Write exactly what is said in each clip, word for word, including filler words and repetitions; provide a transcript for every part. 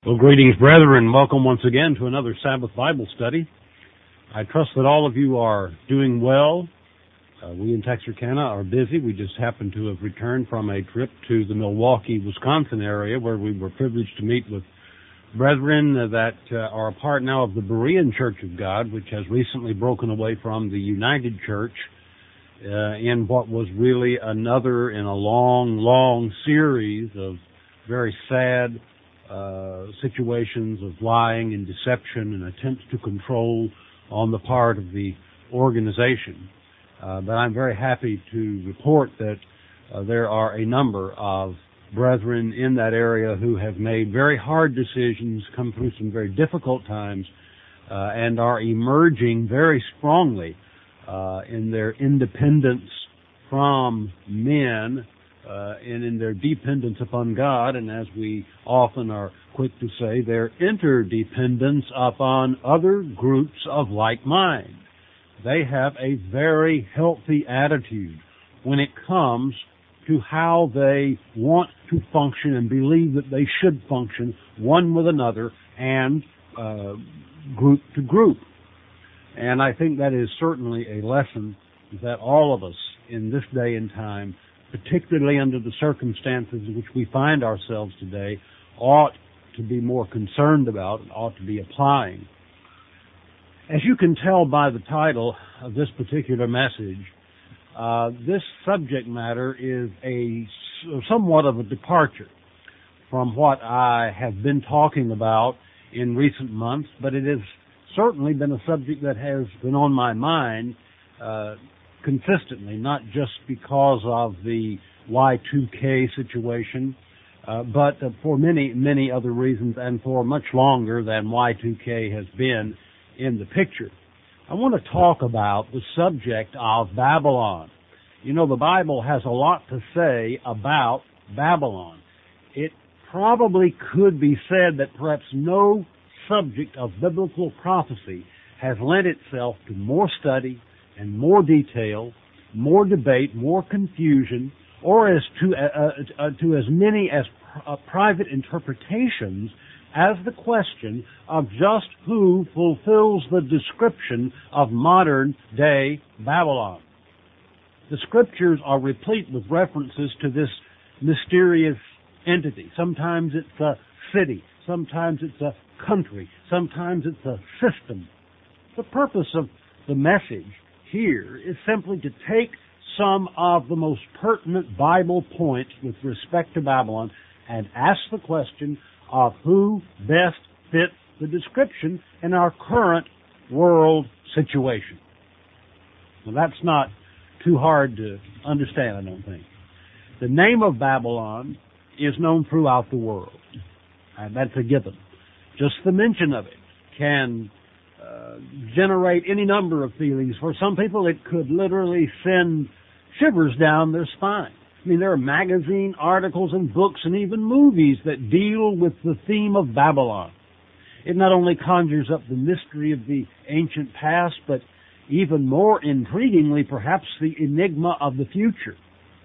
Well, greetings, brethren. Welcome once again to another Sabbath Bible study. I trust that all of you are doing well. Uh, we in Texarkana are busy. We just happened to have returned from a trip to the Milwaukee, Wisconsin area where we were privileged to meet with brethren that uh, are a part now of the Berean Church of God, which has recently broken away from the United Church uh, in what was really another in a long, long series of very sad Uh, situations of lying and deception and attempts to control on the part of the organization. Uh, but I'm very happy to report that uh, there are a number of brethren in that area who have made very hard decisions, come through some very difficult times, uh, and are emerging very strongly uh, in their independence from men, Uh, and in their dependence upon God, and as we often are quick to say, their interdependence upon other groups of like mind. They have a very healthy attitude when it comes to how they want to function and believe that they should function one with another and uh, group to group. And I think that is certainly a lesson that all of us in this day and time, particularly under the circumstances in which we find ourselves today, ought to be more concerned about and ought to be applying. As you can tell by the title of this particular message, uh, this subject matter is a somewhat of a departure from what I have been talking about in recent months, but it has certainly been a subject that has been on my mind uh, consistently, not just because of the Y two K situation, uh, but uh, for many, many other reasons and for much longer than Y two K has been in the picture. I want to talk about the subject of Babylon. You know, the Bible has a lot to say about Babylon. It probably could be said that perhaps no subject of biblical prophecy has lent itself to more study and more detail, more debate, more confusion, or as to uh, uh, to as many as pr- uh, private interpretations as the question of just who fulfills the description of modern-day Babylon. The Scriptures are replete with references to this mysterious entity. Sometimes it's a city, sometimes it's a country, sometimes it's a system. The purpose of the message here is simply to take some of the most pertinent Bible points with respect to Babylon and ask the question of who best fits the description in our current world situation. Well, that's not too hard to understand, I don't think. The name of Babylon is known throughout the world, and that's a given. Just the mention of it can Uh, generate any number of feelings. For some people, it could literally send shivers down their spine. I mean, there are magazine articles and books and even movies that deal with the theme of Babylon. It not only conjures up the mystery of the ancient past, but even more intriguingly, perhaps the enigma of the future.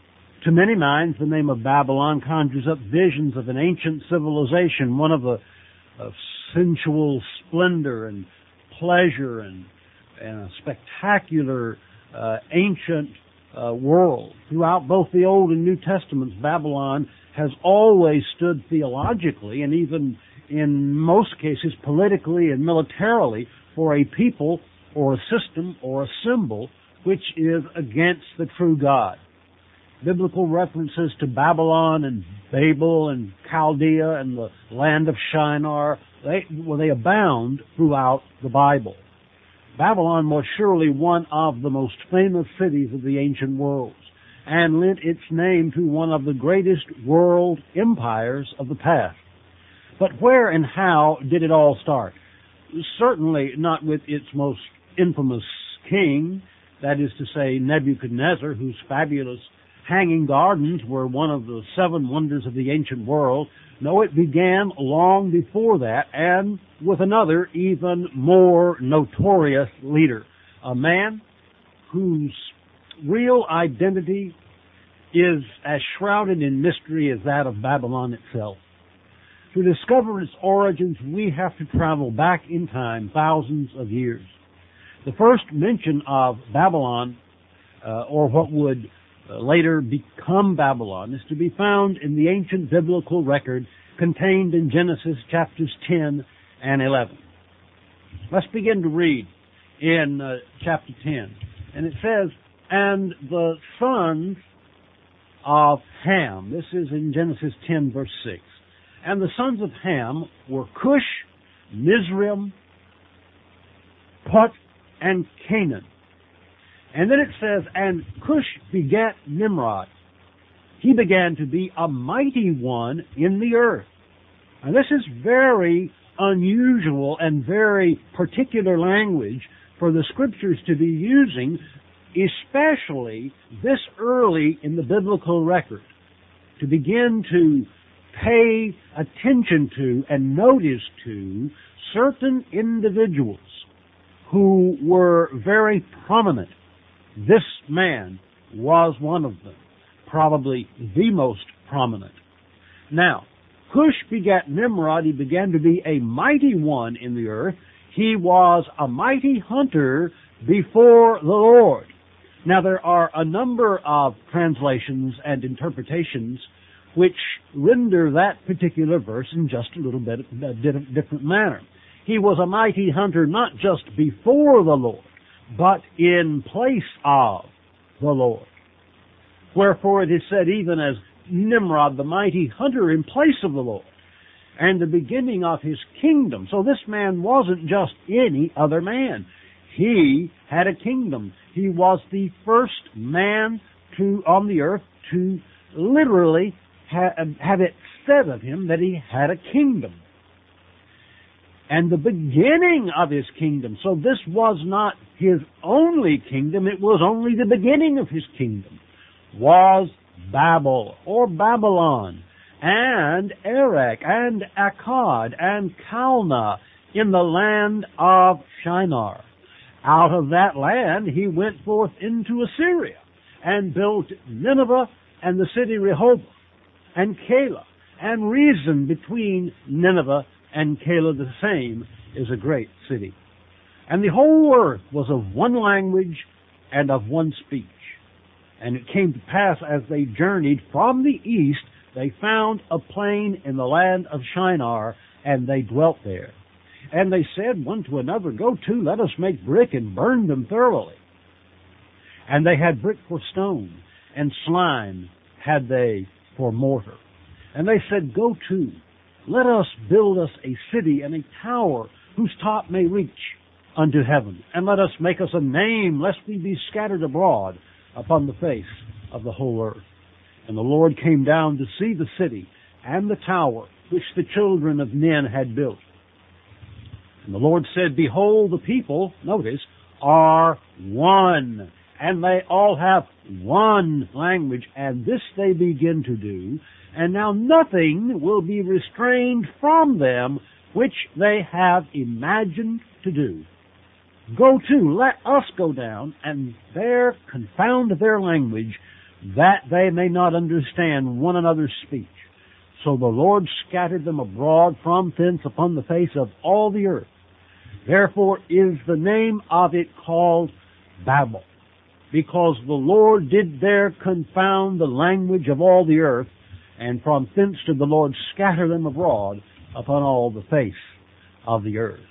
To many minds, the name of Babylon conjures up visions of an ancient civilization, one of a, a sensual splendor and pleasure and, and a spectacular uh, ancient uh, world. Throughout both the Old and New Testaments, Babylon has always stood theologically and even in most cases politically and militarily for a people or a system or a symbol which is against the true God. Biblical references to Babylon and Babel and Chaldea and the land of Shinar, they, well, they abound throughout the Bible. Babylon was surely one of the most famous cities of the ancient worlds and lent its name to one of the greatest world empires of the past. But where and how did it all start? Certainly not with its most infamous king, that is to say Nebuchadnezzar, whose fabulous hanging gardens were one of the seven wonders of the ancient world. No, it began long before that and with another even more notorious leader, a man whose real identity is as shrouded in mystery as that of Babylon itself. To discover its origins, we have to travel back in time thousands of years. The first mention of Babylon, uh, or what would uh, later become Babylon, is to be found in the ancient biblical record contained in Genesis chapters ten and eleven. Let's begin to read in uh, chapter ten. And it says, "And the sons of Ham," this is in Genesis ten, verse six, "and the sons of Ham were Cush, Mizraim, Put, and Canaan." And then it says, "And Cush begat Nimrod. He began to be a mighty one in the earth." And this is very unusual and very particular language for the Scriptures to be using, especially this early in the biblical record, to begin to pay attention to and notice to certain individuals who were very prominent. This man was one of them, probably the most prominent. Now, Cush begat Nimrod. He began to be a mighty one in the earth. He was a mighty hunter before the Lord. Now, there are a number of translations and interpretations which render that particular verse in just a little bit a different manner. He was a mighty hunter not just before the Lord, but in place of the Lord. Wherefore it is said, even as Nimrod, the mighty hunter in place of the Lord, and the beginning of his kingdom. So this man wasn't just any other man. He had a kingdom. He was the first man to on the earth to literally ha- have it said of him that he had a kingdom. And the beginning of his kingdom. So this was not his only kingdom. It was only the beginning of his kingdom. Was Babel, or Babylon, and Erech, and Akkad, and Calneh in the land of Shinar. Out of that land he went forth into Assyria, and built Nineveh, and the city Rehoboth, and Calah, and Rezin between Nineveh and Calah the same is a great city. And the whole earth was of one language and of one speech. And it came to pass, as they journeyed from the east, they found a plain in the land of Shinar, and they dwelt there. And they said one to another, "Go to, let us make brick and burn them thoroughly." And they had brick for stone, and slime had they for mortar. And they said, "Go to, let us build us a city and a tower whose top may reach unto heaven. And let us make us a name, lest we be scattered abroad upon the face of the whole earth." And the Lord came down to see the city and the tower which the children of men had built. And the Lord said, "Behold, the people," notice, "are one, and they all have one language, and this they begin to do. And now nothing will be restrained from them which they have imagined to do. Go to, let us go down, and there confound their language, that they may not understand one another's speech." So the Lord scattered them abroad from thence upon the face of all the earth. Therefore is the name of it called Babel, because the Lord did there confound the language of all the earth, and from thence did the Lord scatter them abroad upon all the face of the earth.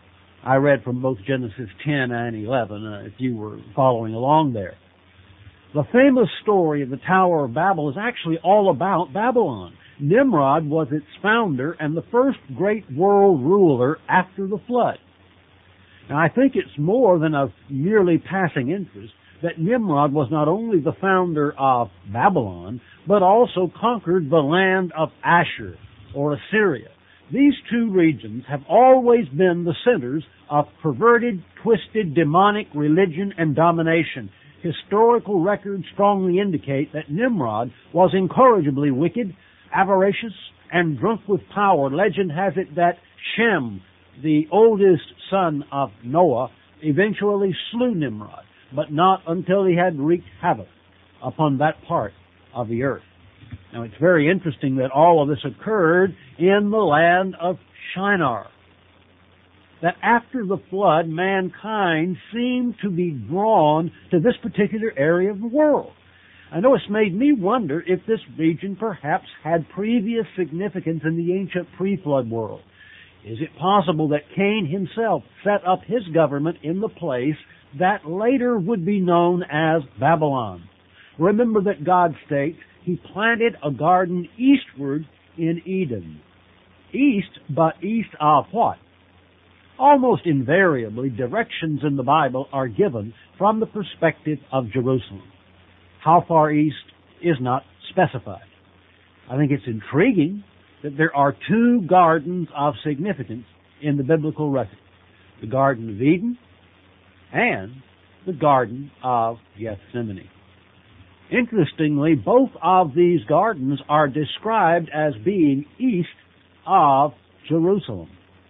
I read from both Genesis ten and eleven, uh, if you were following along there. The famous story of the Tower of Babel is actually all about Babylon. Nimrod was its founder and the first great world ruler after the flood. Now, I think it's more than of merely passing interest that Nimrod was not only the founder of Babylon, but also conquered the land of Ashur, or Assyria. These two regions have always been the centers of perverted, twisted, demonic religion and domination. Historical records strongly indicate that Nimrod was incorrigibly wicked, avaricious, and drunk with power. Legend has it that Shem, the oldest son of Noah, eventually slew Nimrod, but not until he had wreaked havoc upon that part of the earth. Now, it's very interesting that all of this occurred in the land of Shinar. That after the flood, mankind seemed to be drawn to this particular area of the world. I know it's made me wonder if this region perhaps had previous significance in the ancient pre-flood world. Is it possible that Cain himself set up his government in the place that later would be known as Babylon? Remember that God states he planted a garden eastward in Eden. East, but east of what? Almost invariably, directions in the Bible are given from the perspective of Jerusalem. How far east is not specified. I think it's intriguing that there are two gardens of significance in the biblical record. The Garden of Eden and the Garden of Gethsemane. Interestingly, both of these gardens are described as being east of Jerusalem.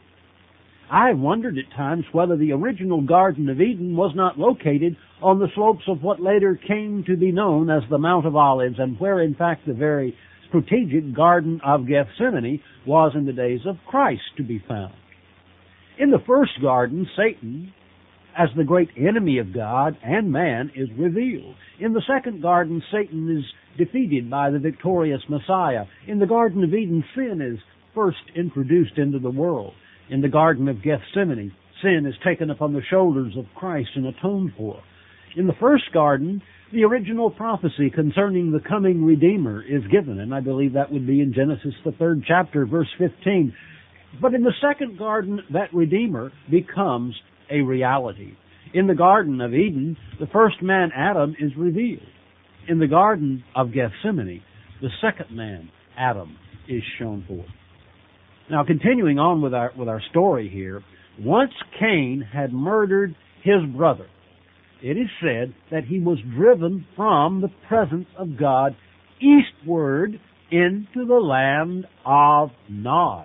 I wondered at times whether the original Garden of Eden was not located on the slopes of what later came to be known as the Mount of Olives, and where in fact the very strategic Garden of Gethsemane was in the days of Christ to be found. In the first garden, Satan, as the great enemy of God and man, is revealed. In the second garden, Satan is defeated by the victorious Messiah. In the Garden of Eden, sin is first introduced into the world. In the Garden of Gethsemane, sin is taken upon the shoulders of Christ and atoned for. In the first garden, the original prophecy concerning the coming Redeemer is given, and I believe that would be in Genesis, the third chapter, verse fifteen. But in the second garden, that Redeemer becomes a reality. In the Garden of Eden, the first man, Adam, is revealed. In the Garden of Gethsemane, the second man, Adam, is shown forth. Now, continuing on with our with our story here, once Cain had murdered his brother, it is said that he was driven from the presence of God eastward into the land of Nod,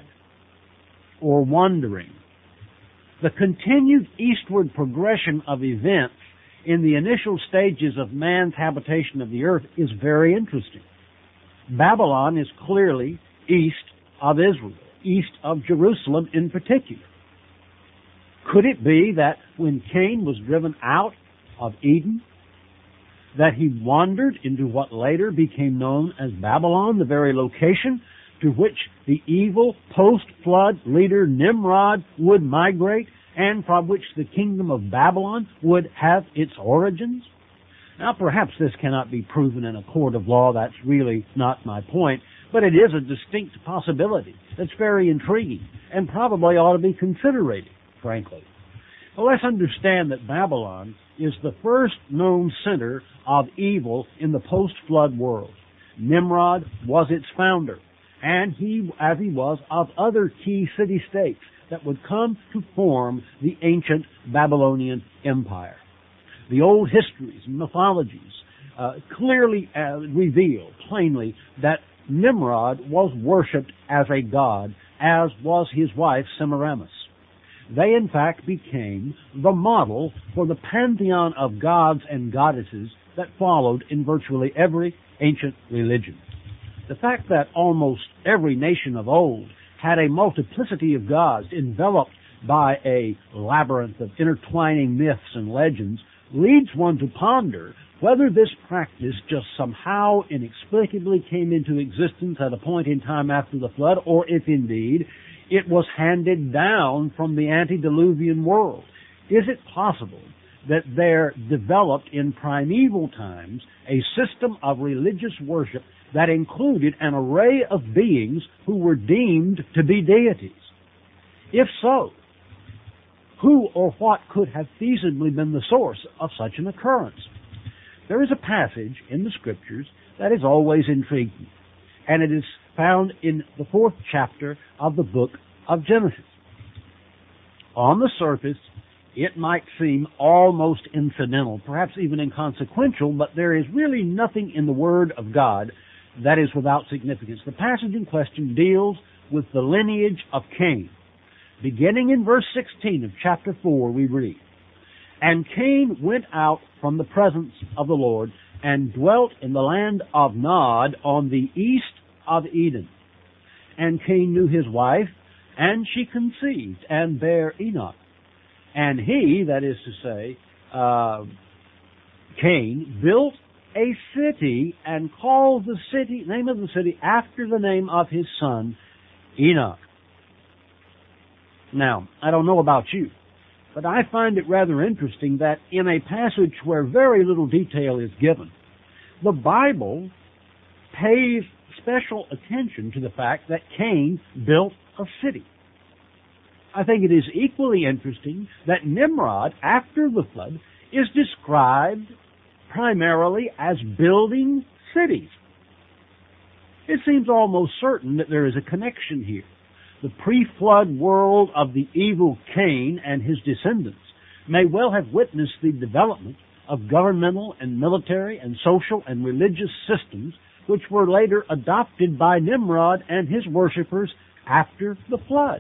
or wandering. The continued eastward progression of events in the initial stages of man's habitation of the earth is very interesting. Babylon is clearly east of Israel, east of Jerusalem in particular. Could it be that when Cain was driven out of Eden, that he wandered into what later became known as Babylon, the very location to which the evil post-flood leader Nimrod would migrate, and from which the kingdom of Babylon would have its origins? Now, perhaps this cannot be proven in a court of law. That's really not my point. But it is a distinct possibility that's very intriguing and probably ought to be considered, frankly. Well, let's understand that Babylon is the first known center of evil in the post-flood world. Nimrod was its founder, and he, as he was, of other key city-states that would come to form the ancient Babylonian Empire. The old histories and mythologies uh, clearly uh, reveal plainly that Nimrod was worshipped as a god, as was his wife Semiramis. They, in fact, became the model for the pantheon of gods and goddesses that followed in virtually every ancient religion. The fact that almost every nation of old had a multiplicity of gods enveloped by a labyrinth of intertwining myths and legends leads one to ponder whether this practice just somehow inexplicably came into existence at a point in time after the flood, or if indeed it was handed down from the antediluvian world. Is it possible that there developed in primeval times a system of religious worship that included an array of beings who were deemed to be deities? If so, who or what could have feasibly been the source of such an occurrence? There is a passage in the Scriptures that is always intriguing, and it is found in the fourth chapter of the book of Genesis. On the surface, it might seem almost incidental, perhaps even inconsequential, but there is really nothing in the Word of God that is without significance. The passage in question deals with the lineage of Cain. Beginning in verse sixteen of chapter four, we read, "And Cain went out from the presence of the Lord, and dwelt in the land of Nod on the east of Eden. And Cain knew his wife, and she conceived, and bare Enoch. And he, that is to say, uh, Cain, built a city and called the city, name of the city, after the name of his son, Enoch. Now, I don't know about you, but I find it rather interesting that in a passage where very little detail is given, the Bible pays special attention to the fact that Cain built a city. I think it is equally interesting that Nimrod, after the flood, is described primarily as building cities. It seems almost certain that there is a connection here. The pre-flood world of the evil Cain and his descendants may well have witnessed the development of governmental and military and social and religious systems which were later adopted by Nimrod and his worshippers after the flood.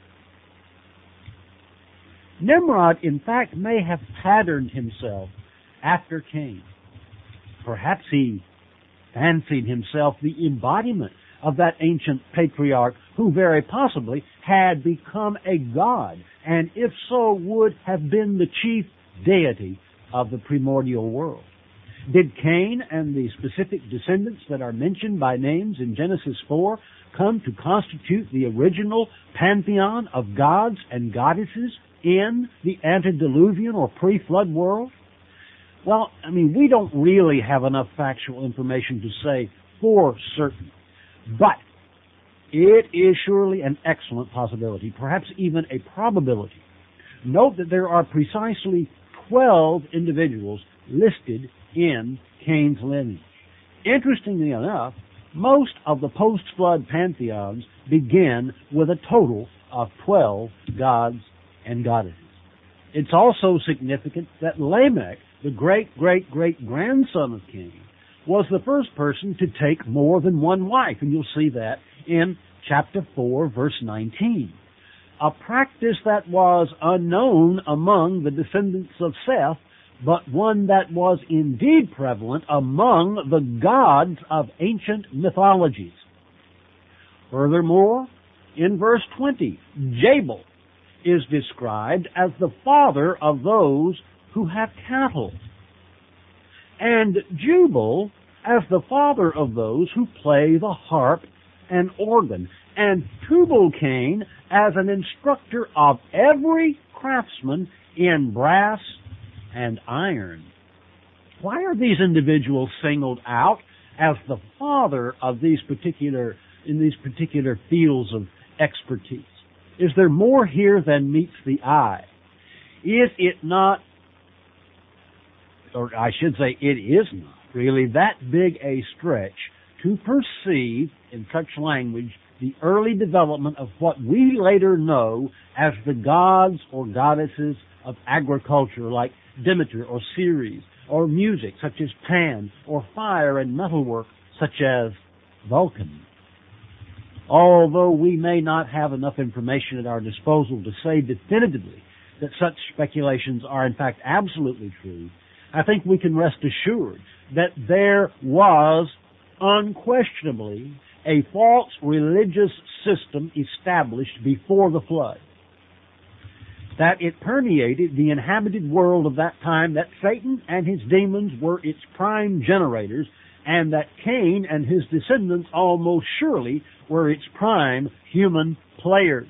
Nimrod, in fact, may have patterned himself after Cain. Perhaps he fancied himself the embodiment of that ancient patriarch who very possibly had become a god, and if so, would have been the chief deity of the primordial world. Did Cain and the specific descendants that are mentioned by names in Genesis four come to constitute the original pantheon of gods and goddesses in the antediluvian or pre-flood world? Well, I mean, we don't really have enough factual information to say for certain, but it is surely an excellent possibility, perhaps even a probability. Note that there are precisely twelve individuals listed in Cain's lineage. Interestingly enough, most of the post-flood pantheons begin with a total of twelve gods and goddesses. It's also significant that Lamech, the great-great-great-grandson of Cain, was the first person to take more than one wife, and you'll see that in chapter four, verse nineteen. A practice that was unknown among the descendants of Seth, but one that was indeed prevalent among the gods of ancient mythologies. Furthermore, in verse twenty, Jabal is described as the father of those who have cattle, and Jubal as the father of those who play the harp and organ, and Tubal-Cain as an instructor of every craftsman in brass and iron. Why are these individuals singled out as the father of these particular, in these particular fields of expertise? Is there more here than meets the eye? Is it not, or I should say it is not, really that big a stretch to perceive in such language the early development of what we later know as the gods or goddesses of agriculture like Demeter or Ceres, or music such as Pan, or fire and metalwork such as Vulcan? Although we may not have enough information at our disposal to say definitively that such speculations are in fact absolutely true, I think we can rest assured that there was unquestionably a false religious system established before the flood, that it permeated the inhabited world of that time, that Satan and his demons were its prime generators, and that Cain and his descendants almost surely were its prime human players,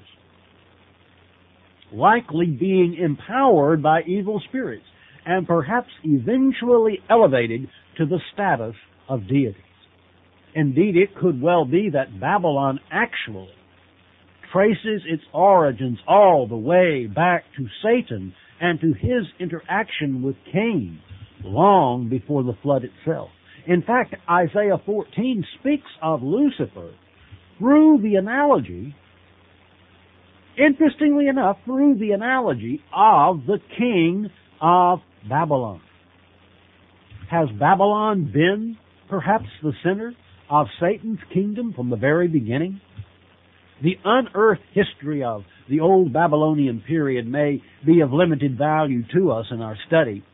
likely being empowered by evil spirits, and perhaps eventually elevated to the status of deities. Indeed, it could well be that Babylon actually traces its origins all the way back to Satan and to his interaction with Cain long before the flood itself. In fact, Isaiah fourteen speaks of Lucifer through the analogy, interestingly enough, through the analogy of the king of Babylon. Has Babylon been perhaps the center of Satan's kingdom from the very beginning? The unearthed history of the old Babylonian period may be of limited value to us in our study,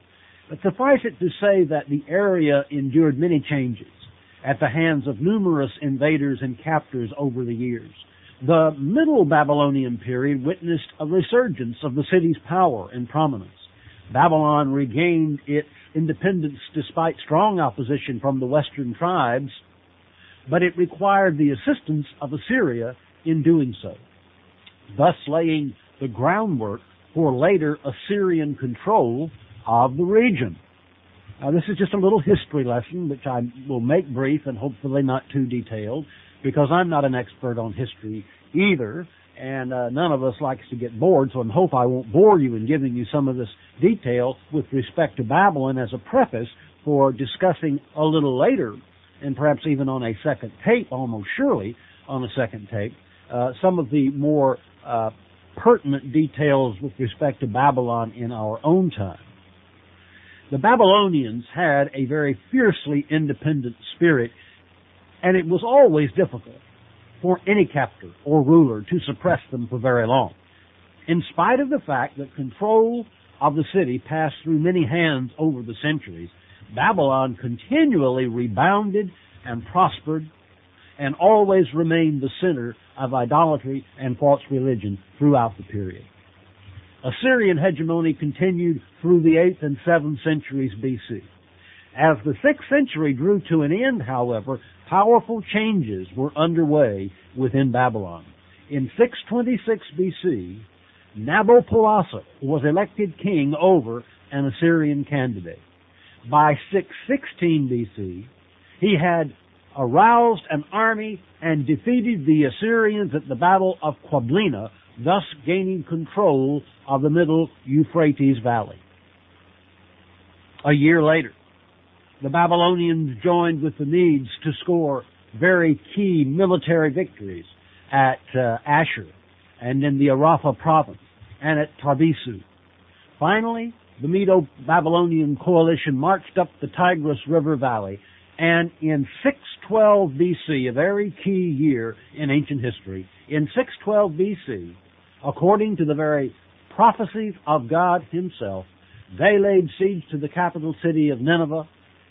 But suffice it to say that the area endured many changes at the hands of numerous invaders and captors over the years. The Middle Babylonian period witnessed a resurgence of the city's power and prominence. Babylon regained its independence despite strong opposition from the western tribes, but it required the assistance of Assyria in doing so, thus laying the groundwork for later Assyrian control of the region. Now, this is just a little history lesson, which I will make brief and hopefully not too detailed, because I'm not an expert on history either, and uh, none of us likes to get bored, so I hope I won't bore you in giving you some of this detail with respect to Babylon as a preface for discussing a little later, and perhaps even on a second tape, almost surely on a second tape, uh, some of the more uh, pertinent details with respect to Babylon in our own time. The Babylonians had a very fiercely independent spirit, and it was always difficult for any captor or ruler to suppress them for very long. In spite of the fact that control of the city passed through many hands over the centuries, Babylon continually rebounded and prospered and always remained the center of idolatry and false religion throughout the period. Assyrian hegemony continued through the eighth and seventh centuries B C. As the sixth century drew to an end, however, powerful changes were underway within Babylon. In six twenty-six B C, Nabopolassar was elected king over an Assyrian candidate. By six sixteen B C, he had aroused an army and defeated the Assyrians at the Battle of Quablina, thus gaining control of the middle Euphrates Valley. A year later, the Babylonians joined with the Medes to score very key military victories at uh, Ashur and in the Arapha province and at Tarbisu. Finally, the Medo-Babylonian coalition marched up the Tigris River Valley, and in six twelve B C, a very key year in ancient history, in six twelve B C, according to the very prophecies of God himself, they laid siege to the capital city of Nineveh,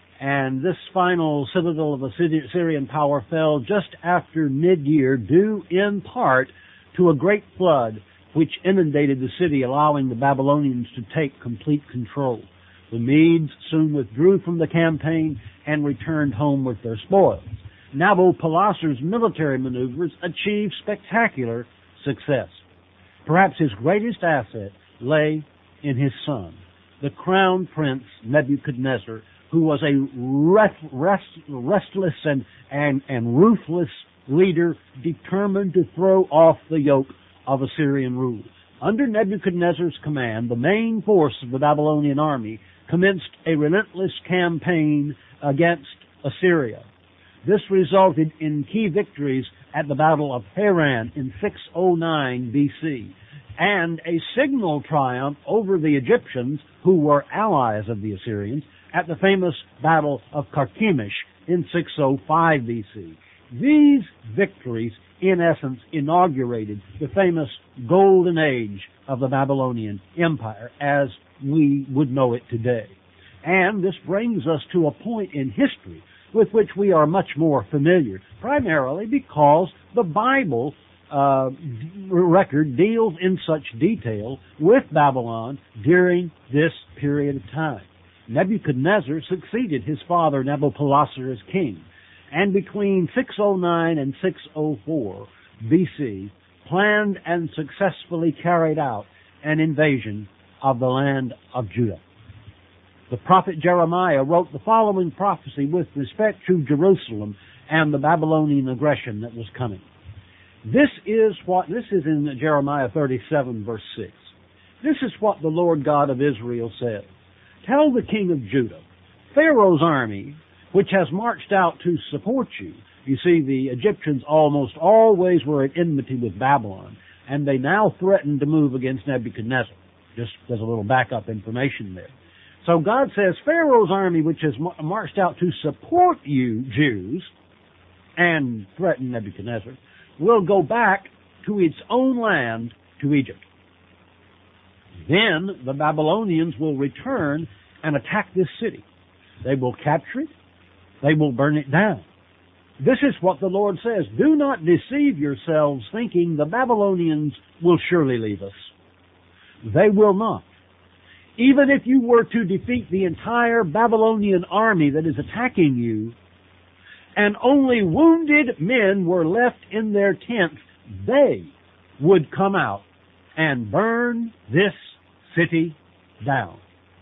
and this final citadel of Assyrian power fell just after mid-year, due in part to a great flood which inundated the city, allowing the Babylonians to take complete control. The Medes soon withdrew from the campaign and returned home with their spoils. Nabopolassar's military maneuvers achieved spectacular success. Perhaps his greatest asset lay in his son, the crown prince Nebuchadnezzar, who was a rest, rest, restless and, and, and ruthless leader determined to throw off the yoke of Assyrian rule. Under Nebuchadnezzar's command, the main force of the Babylonian army commenced a relentless campaign against Assyria. This resulted in key victories at the Battle of Haran in six oh nine B C and a signal triumph over the Egyptians, who were allies of the Assyrians, at the famous Battle of Carchemish in six oh five B C. These victories, in essence, inaugurated the famous golden age of the Babylonian Empire as we would know it today. And this brings us to a point in history with which we are much more familiar, primarily because the Bible uh, record deals in such detail with Babylon during this period of time. Nebuchadnezzar succeeded his father Nabopolassar as king, and between six oh nine and six oh four B C planned and successfully carried out an invasion of the land of Judah. The prophet Jeremiah wrote the following prophecy with respect to Jerusalem and the Babylonian aggression that was coming. This is what, this is in Jeremiah thirty-seven verse six. This is what the Lord God of Israel says. Tell the king of Judah, Pharaoh's army, which has marched out to support you. You see, the Egyptians almost always were at enmity with Babylon, and they now threaten to move against Nebuchadnezzar. Just there's a little backup information there. So God says, Pharaoh's army, which has marched out to support you, Jews, and threaten Nebuchadnezzar, will go back to its own land, to Egypt. Then the Babylonians will return and attack this city. They will capture it. They will burn it down. This is what the Lord says. Do not deceive yourselves thinking the Babylonians will surely leave us. They will not. Even if you were to defeat the entire Babylonian army that is attacking you, and only wounded men were left in their tents, they would come out and burn this city down.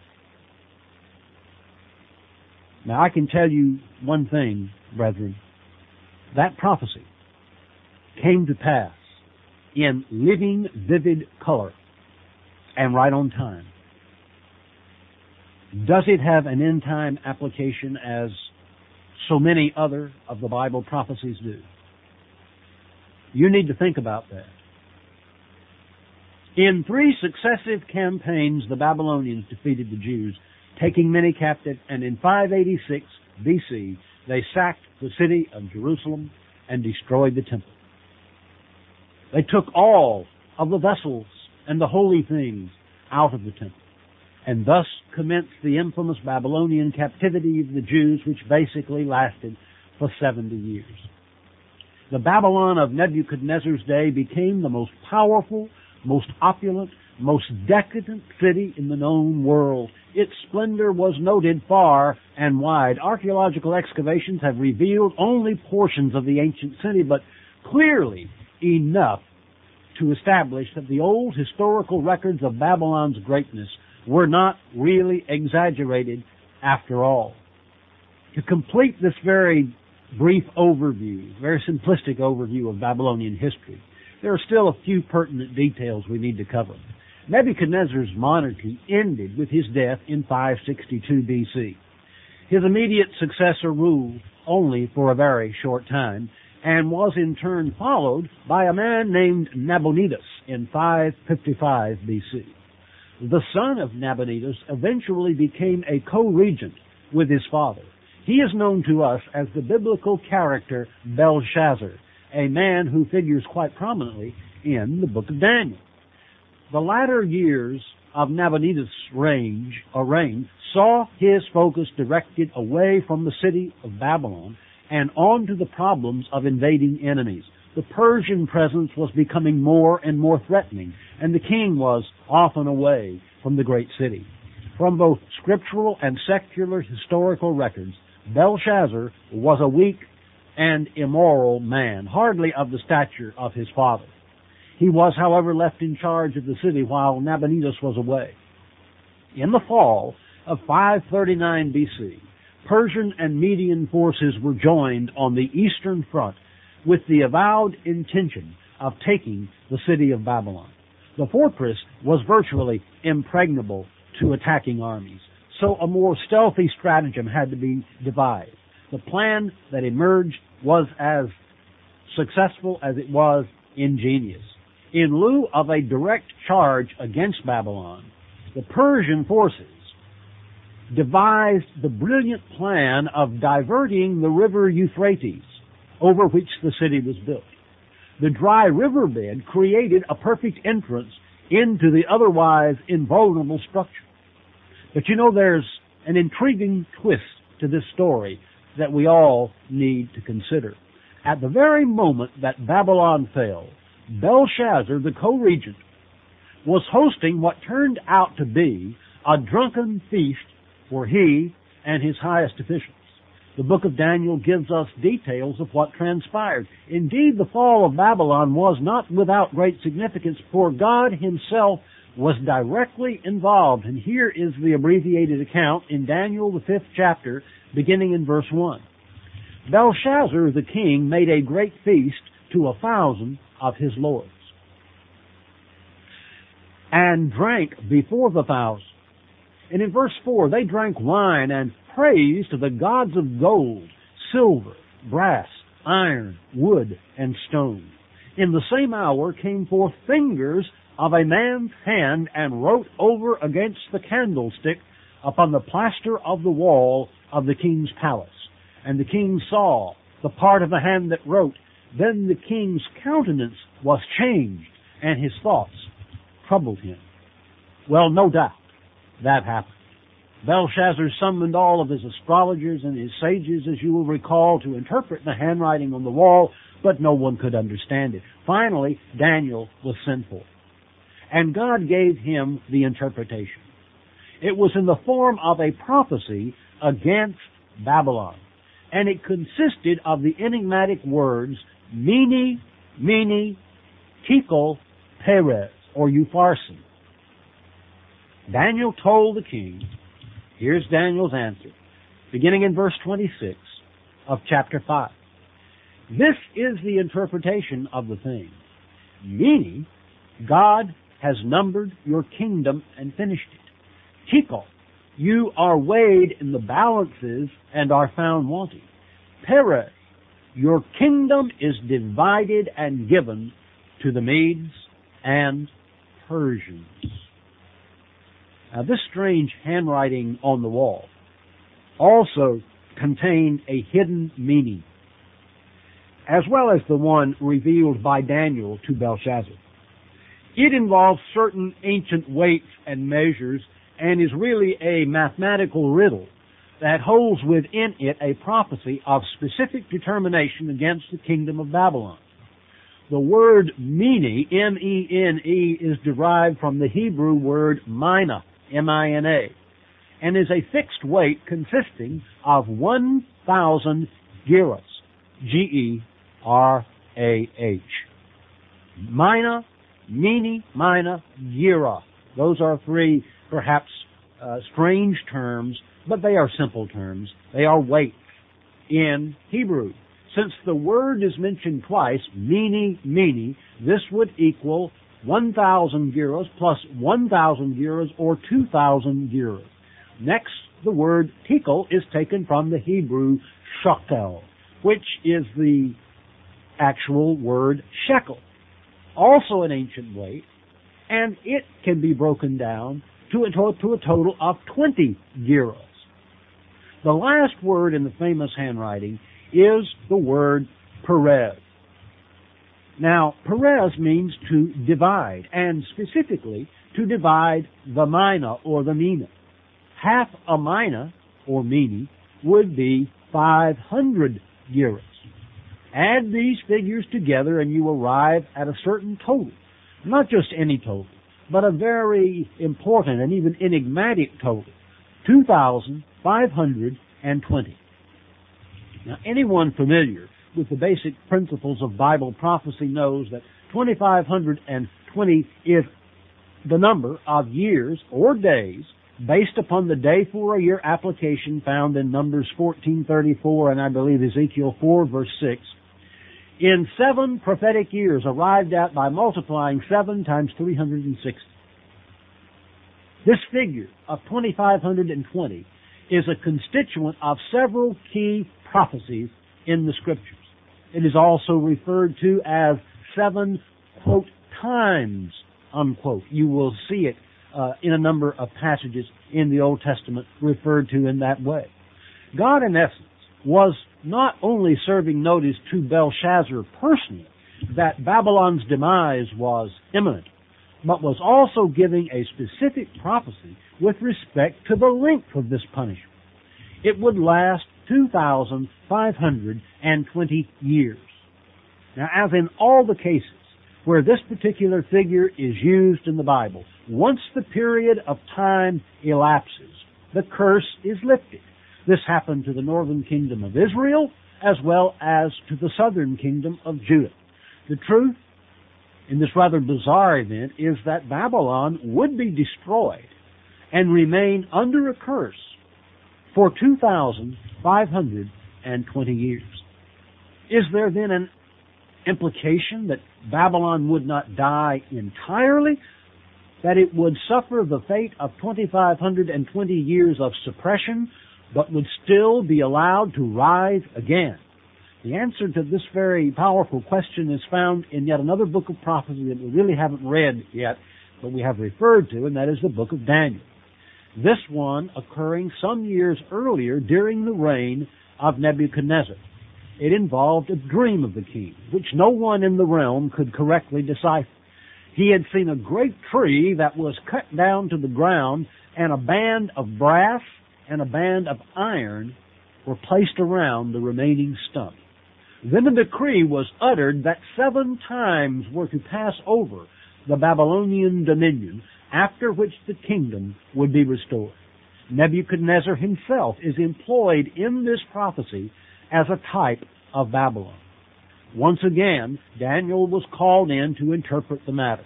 Now I can tell you one thing, brethren. That prophecy came to pass in living, vivid color and right on time. Does it have an end-time application as so many other of the Bible prophecies do? You need to think about that. In three successive campaigns, the Babylonians defeated the Jews, taking many captive, and in five eighty-six B C, they sacked the city of Jerusalem and destroyed the temple. They took all of the vessels and the holy things out of the temple, and thus commenced the infamous Babylonian captivity of the Jews, which basically lasted for seventy years. The Babylon of Nebuchadnezzar's day became the most powerful, most opulent, most decadent city in the known world. Its splendor was noted far and wide. Archaeological excavations have revealed only portions of the ancient city, but clearly enough to establish that the old historical records of Babylon's greatness were not really exaggerated after all. To complete this very brief overview, very simplistic overview of Babylonian history, there are still a few pertinent details we need to cover. Nebuchadnezzar's monarchy ended with his death in five sixty-two B C. His immediate successor ruled only for a very short time and was in turn followed by a man named Nabonidus in five fifty-five B C. The son of Nabonidus eventually became a co-regent with his father. He is known to us as the biblical character Belshazzar, a man who figures quite prominently in the book of Daniel. The latter years of Nabonidus' reign, or reign saw his focus directed away from the city of Babylon and on to the problems of invading enemies. The Persian presence was becoming more and more threatening, and the king was often away from the great city. From both scriptural and secular historical records, Belshazzar was a weak and immoral man, hardly of the stature of his father. He was, however, left in charge of the city while Nabonidus was away. In the fall of five thirty-nine B C, Persian and Median forces were joined on the eastern front with the avowed intention of taking the city of Babylon. The fortress was virtually impregnable to attacking armies, so a more stealthy stratagem had to be devised. The plan that emerged was as successful as it was ingenious. In lieu of a direct charge against Babylon, the Persian forces devised the brilliant plan of diverting the river Euphrates, over which the city was built. The dry riverbed created a perfect entrance into the otherwise invulnerable structure. But you know, there's an intriguing twist to this story that we all need to consider. At the very moment that Babylon fell, Belshazzar, the co-regent, was hosting what turned out to be a drunken feast for he and his highest officials. The book of Daniel gives us details of what transpired. Indeed, the fall of Babylon was not without great significance, for God himself was directly involved. And here is the abbreviated account in Daniel, the fifth chapter, beginning in verse one. Belshazzar, the king, made a great feast to a thousand of his lords, and drank before the thousand. And in verse four, they drank wine and praised the gods of gold, silver, brass, iron, wood, and stone. In the same hour came forth fingers of a man's hand and wrote over against the candlestick upon the plaster of the wall of the king's palace. And the king saw the part of the hand that wrote. Then the king's countenance was changed, and his thoughts troubled him. Well, no doubt that happened. Belshazzar summoned all of his astrologers and his sages, as you will recall, to interpret the handwriting on the wall, but no one could understand it. Finally, Daniel was sent for, and God gave him the interpretation. It was in the form of a prophecy against Babylon, and it consisted of the enigmatic words, Mene, Mene, Tekel, Peres, or Upharsin. Daniel told the king, here's Daniel's answer, beginning in verse twenty-six of chapter five. This is the interpretation of the thing. Meaning, God has numbered your kingdom and finished it. Tekel, you are weighed in the balances and are found wanting. Peres, your kingdom is divided and given to the Medes and Persians. Now, this strange handwriting on the wall also contained a hidden meaning, as well as the one revealed by Daniel to Belshazzar. It involves certain ancient weights and measures and is really a mathematical riddle that holds within it a prophecy of specific determination against the kingdom of Babylon. The word Mene, M E N E, is derived from the Hebrew word mina, M I N A, and is a fixed weight consisting of one thousand gerahs, G E R A H. Mina, Mene, mina, gerah. Those are three, perhaps, uh, strange terms, but they are simple terms. They are weights in Hebrew. Since the word is mentioned twice, Mene, Mene, this would equal one thousand gerahs plus one thousand gerahs or two thousand gerahs. Next, the word tekel is taken from the Hebrew shekel, which is the actual word shekel, also an ancient weight, and it can be broken down to a, to a total of twenty gerahs. The last word in the famous handwriting is the word Peres. Now, Peres means to divide, and specifically to divide the mina or the mina. Half a mina, or mene, would be five hundred gerahs. Add these figures together and you arrive at a certain total. Not just any total, but a very important and even enigmatic total. two thousand five hundred twenty. Now, anyone familiar with the basic principles of Bible prophecy knows that twenty-five hundred twenty is the number of years or days based upon the day for a year application found in Numbers fourteen thirty-four and I believe Ezekiel four verse six, in seven prophetic years arrived at by multiplying seven times three hundred sixty. This figure of twenty-five hundred twenty is a constituent of several key prophecies in the Scriptures. It is also referred to as seven, quote, times, unquote. You will see it uh, in a number of passages in the Old Testament referred to in that way. God, in essence, was not only serving notice to Belshazzar personally that Babylon's demise was imminent, but was also giving a specific prophecy with respect to the length of this punishment. It would last two thousand five hundred twenty years. Now, as in all the cases where this particular figure is used in the Bible, once the period of time elapses, the curse is lifted. This happened to the northern kingdom of Israel as well as to the southern kingdom of Judah. The truth in this rather bizarre event is that Babylon would be destroyed and remain under a curse for two thousand five hundred twenty years. Is there then an implication that Babylon would not die entirely, that it would suffer the fate of twenty-five hundred twenty years of suppression, but would still be allowed to rise again? The answer to this very powerful question is found in yet another book of prophecy that we really haven't read yet, but we have referred to, and that is the book of Daniel. This one occurring some years earlier during the reign of Nebuchadnezzar. It involved a dream of the king, which no one in the realm could correctly decipher. He had seen a great tree that was cut down to the ground, and a band of brass and a band of iron were placed around the remaining stump. Then a decree was uttered that seven times were to pass over the Babylonian dominion, after which the kingdom would be restored. Nebuchadnezzar himself is employed in this prophecy as a type of Babylon. Once again, Daniel was called in to interpret the matter.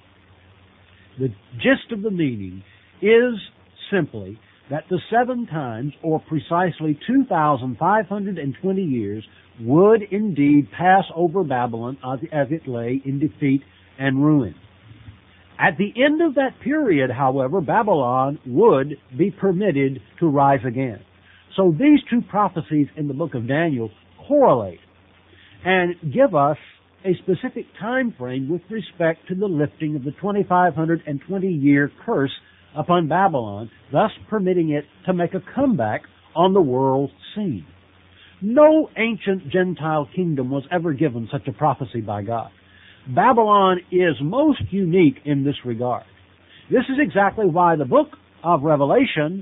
The gist of the meaning is simply that the seven times, or precisely two thousand five hundred twenty years, would indeed pass over Babylon as it lay in defeat and ruin. At the end of that period, however, Babylon would be permitted to rise again. So these two prophecies in the book of Daniel correlate and give us a specific time frame with respect to the lifting of the two thousand five hundred twenty year curse upon Babylon, thus permitting it to make a comeback on the world scene. No ancient Gentile kingdom was ever given such a prophecy by God. Babylon is most unique in this regard. This is exactly why the book of Revelation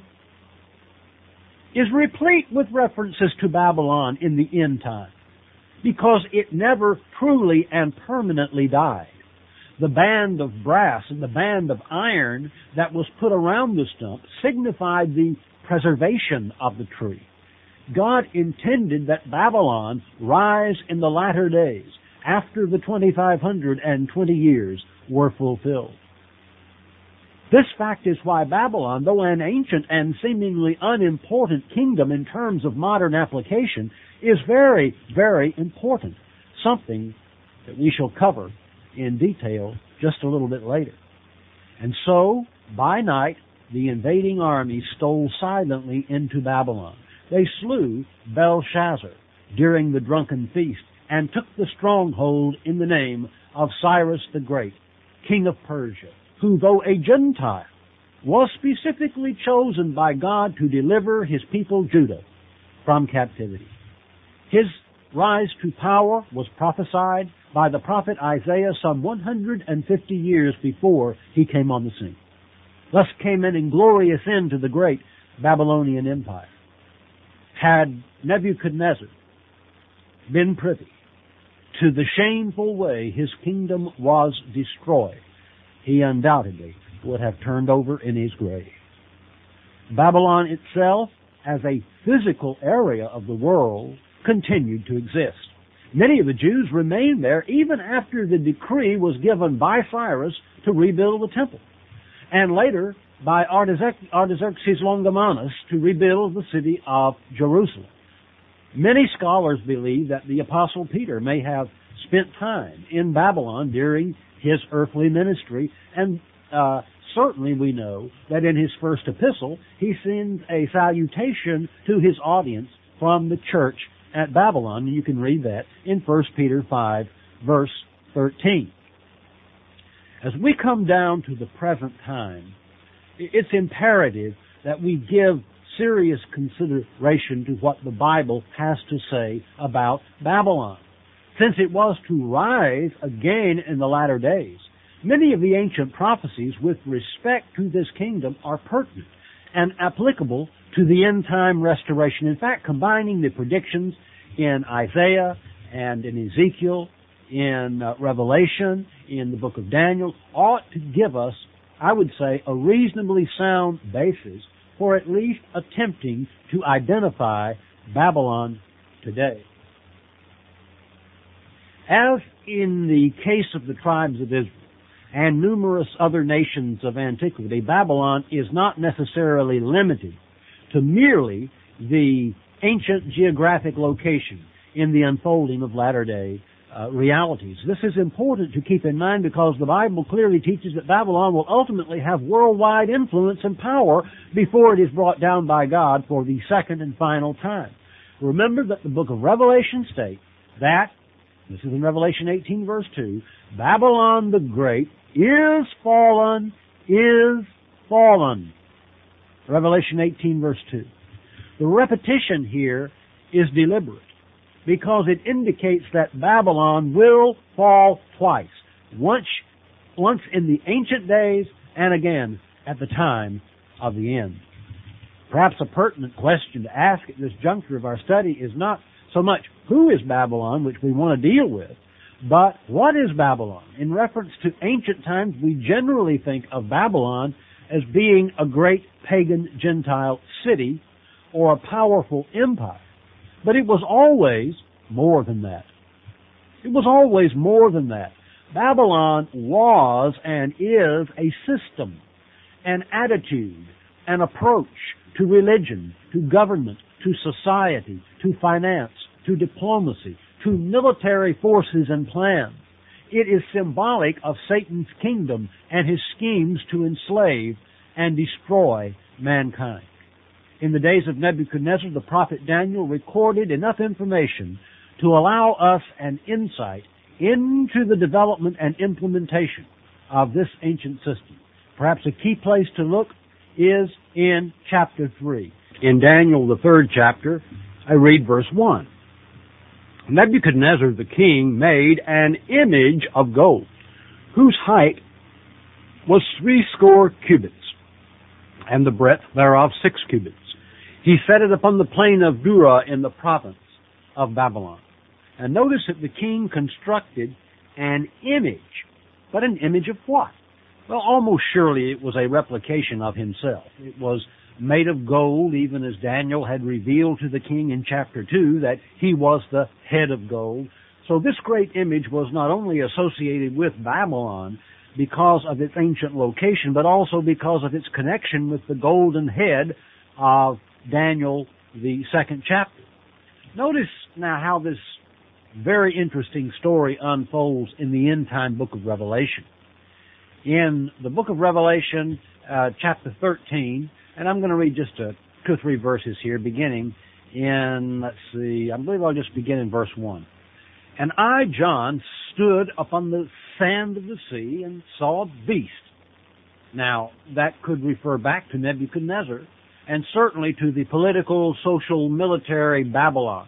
is replete with references to Babylon in the end time, because it never truly and permanently died. The band of brass and the band of iron that was put around the stump signified the preservation of the tree. God intended that Babylon rise in the latter days, after the two thousand five hundred twenty years were fulfilled. This fact is why Babylon, though an ancient and seemingly unimportant kingdom in terms of modern application, is very, very important, something that we shall cover in detail just a little bit later. And so, by night, the invading army stole silently into Babylon. They slew Belshazzar during the drunken feast and took the stronghold in the name of Cyrus the Great, king of Persia, who, though a Gentile, was specifically chosen by God to deliver his people Judah from captivity. His rise to power was prophesied by the prophet Isaiah some one hundred fifty years before he came on the scene. Thus came an inglorious end to the great Babylonian Empire. Had Nebuchadnezzar been privy to the shameful way his kingdom was destroyed, he undoubtedly would have turned over in his grave. Babylon itself, as a physical area of the world, continued to exist. Many of the Jews remained there even after the decree was given by Cyrus to rebuild the temple, and later by Artaxerxes Longimanus to rebuild the city of Jerusalem. Many scholars believe that the Apostle Peter may have spent time in Babylon during his earthly ministry, and uh, certainly we know that in his first epistle he sends a salutation to his audience from the church at Babylon, and you can read that in First Peter five, verse thirteen. As we come down to the present time, it's imperative that we give serious consideration to what the Bible has to say about Babylon. Since it was to rise again in the latter days, many of the ancient prophecies with respect to this kingdom are pertinent and applicable to the end-time restoration. In fact, combining the predictions in Isaiah and in Ezekiel, in uh, Revelation, in the book of Daniel, ought to give us, I would say, a reasonably sound basis for at least attempting to identify Babylon today. As in the case of the tribes of Israel and numerous other nations of antiquity, Babylon is not necessarily limited to merely the ancient geographic location in the unfolding of latter-day uh, realities. This is important to keep in mind because the Bible clearly teaches that Babylon will ultimately have worldwide influence and power before it is brought down by God for the second and final time. Remember that the book of Revelation states that, this is in Revelation eighteen, verse two, Babylon the Great is fallen, is fallen. Revelation eighteen, verse two. The repetition here is deliberate because it indicates that Babylon will fall twice. Once once in the ancient days and again at the time of the end. Perhaps a pertinent question to ask at this juncture of our study is not so much who is Babylon, which we want to deal with, but what is Babylon? In reference to ancient times, we generally think of Babylon as being a great pagan Gentile city or a powerful empire. But it was always more than that. It was always more than that. Babylon was and is a system, an attitude, an approach to religion, to government, to society, to finance, to diplomacy, to military forces and plans. It is symbolic of Satan's kingdom and his schemes to enslave and destroy mankind. In the days of Nebuchadnezzar, the prophet Daniel recorded enough information to allow us an insight into the development and implementation of this ancient system. Perhaps a key place to look is in chapter three. In Daniel, the third chapter, I read verse one. Nebuchadnezzar the king made an image of gold, whose height was threescore cubits, and the breadth thereof six cubits. He set it upon the plain of Dura in the province of Babylon. And notice that the king constructed an image. But an image of what? Well, almost surely it was a replication of himself. It was made of gold, even as Daniel had revealed to the king in chapter two that he was the head of gold. So this great image was not only associated with Babylon because of its ancient location, but also because of its connection with the golden head of Daniel, the second chapter. Notice now how this very interesting story unfolds in the end-time book of Revelation. In the book of Revelation, uh, chapter thirteen, and I'm going to read just uh, two or three verses here, beginning in, let's see, I believe I'll just begin in verse one. And I, John, stood upon the sand of the sea and saw a beast. Now, that could refer back to Nebuchadnezzar, and certainly to the political, social, military Babylon.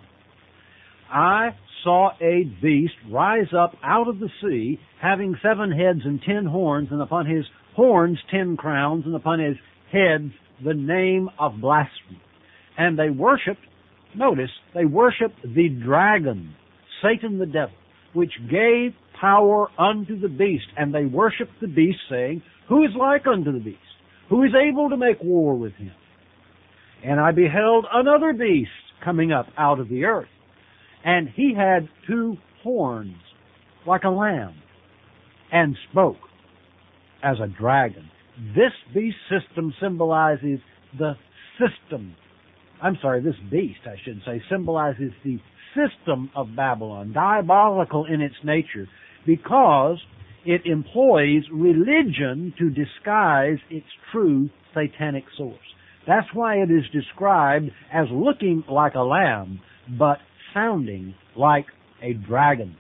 I saw a beast rise up out of the sea, having seven heads and ten horns, and upon his horns ten crowns, and upon his heads the name of blasphemy. And they worshipped, notice, they worshipped the dragon, Satan the devil, which gave power unto the beast. And they worshipped the beast, saying, Who is like unto the beast? Who is able to make war with him? And I beheld another beast coming up out of the earth. And he had two horns, like a lamb, and spoke as a dragon. This beast system symbolizes the system. I'm sorry, this beast, I should say, symbolizes the system of Babylon, diabolical in its nature, because it employs religion to disguise its true satanic source. That's why it is described as looking like a lamb, but sounding like a dragon.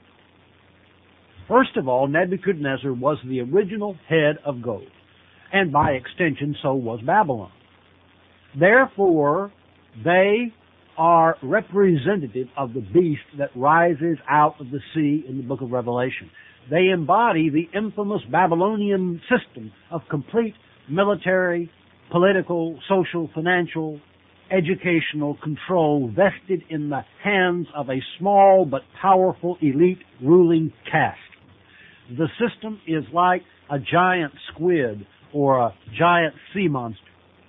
First of all, Nebuchadnezzar was the original head of gold, and by extension, so was Babylon. Therefore, they are representative of the beast that rises out of the sea in the book of Revelation. They embody the infamous Babylonian system of complete military, political, social, financial, educational control vested in the hands of a small but powerful elite ruling caste. The system is like a giant squid or a giant sea monster.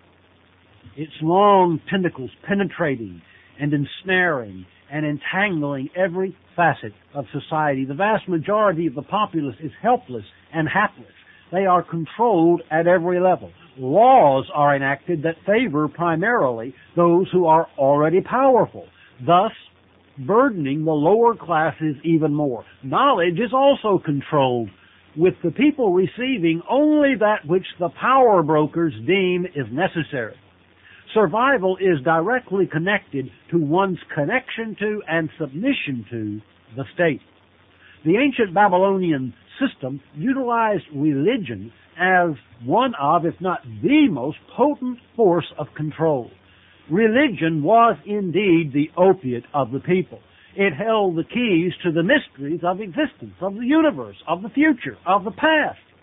Its long tentacles penetrating and ensnaring and entangling every facet of society. The vast majority of the populace is helpless and hapless. They are controlled at every level. Laws are enacted that favor primarily those who are already powerful, thus burdening the lower classes even more. Knowledge is also controlled, with the people receiving only that which the power brokers deem is necessary. Survival is directly connected to one's connection to and submission to the state. The ancient Babylonian system utilized religion as one of, if not the most potent force of control. Religion was indeed the opiate of the people. It held the keys to the mysteries of existence, of the universe, of the future, of the past.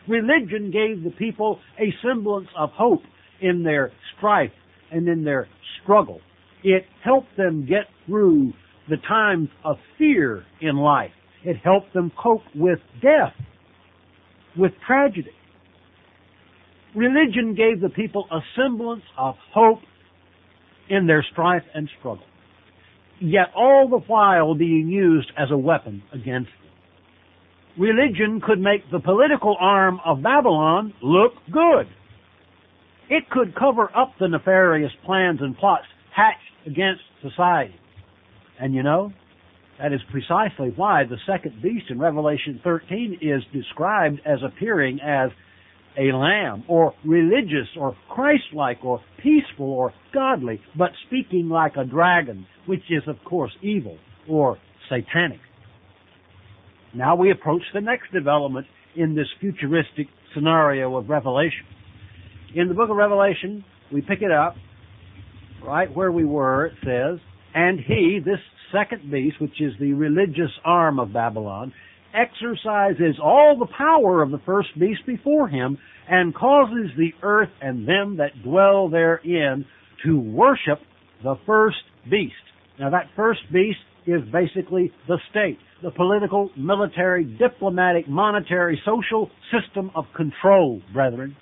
Religion gave the people a semblance of hope in their strife and in their struggle. It helped them get through the times of fear in life. It helped them cope with death, with tragedy. Religion gave the people a semblance of hope in their strife and struggle, yet all the while being used as a weapon against them. Religion could make the political arm of Babylon look good. It could cover up the nefarious plans and plots hatched against society. And you know, that is precisely why the second beast in Revelation thirteen is described as appearing as a lamb, or religious, or Christ-like, or peaceful, or godly, but speaking like a dragon, which is, of course, evil, or satanic. Now we approach the next development in this futuristic scenario of Revelation. In the book of Revelation, we pick it up right where we were. It says, "And he," this second beast, which is the religious arm of Babylon, "exercises all the power of the first beast before him, and causes the earth and them that dwell therein to worship the first beast." Now that first beast is basically the state, the political, military, diplomatic, monetary, social system of control, brethren.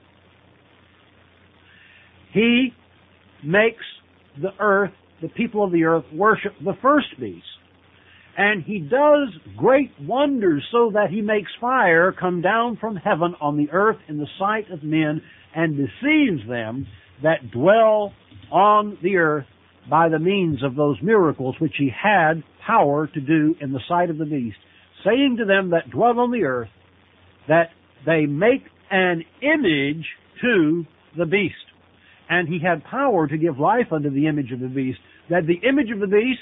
He makes the earth, the people of the earth, worship the first beast. And he does great wonders so that he makes fire come down from heaven on the earth in the sight of men, and deceives them that dwell on the earth by the means of those miracles which he had power to do in the sight of the beast, saying to them that dwell on the earth that they make an image to the beast. And he had power to give life unto the image of the beast, that the image of the beast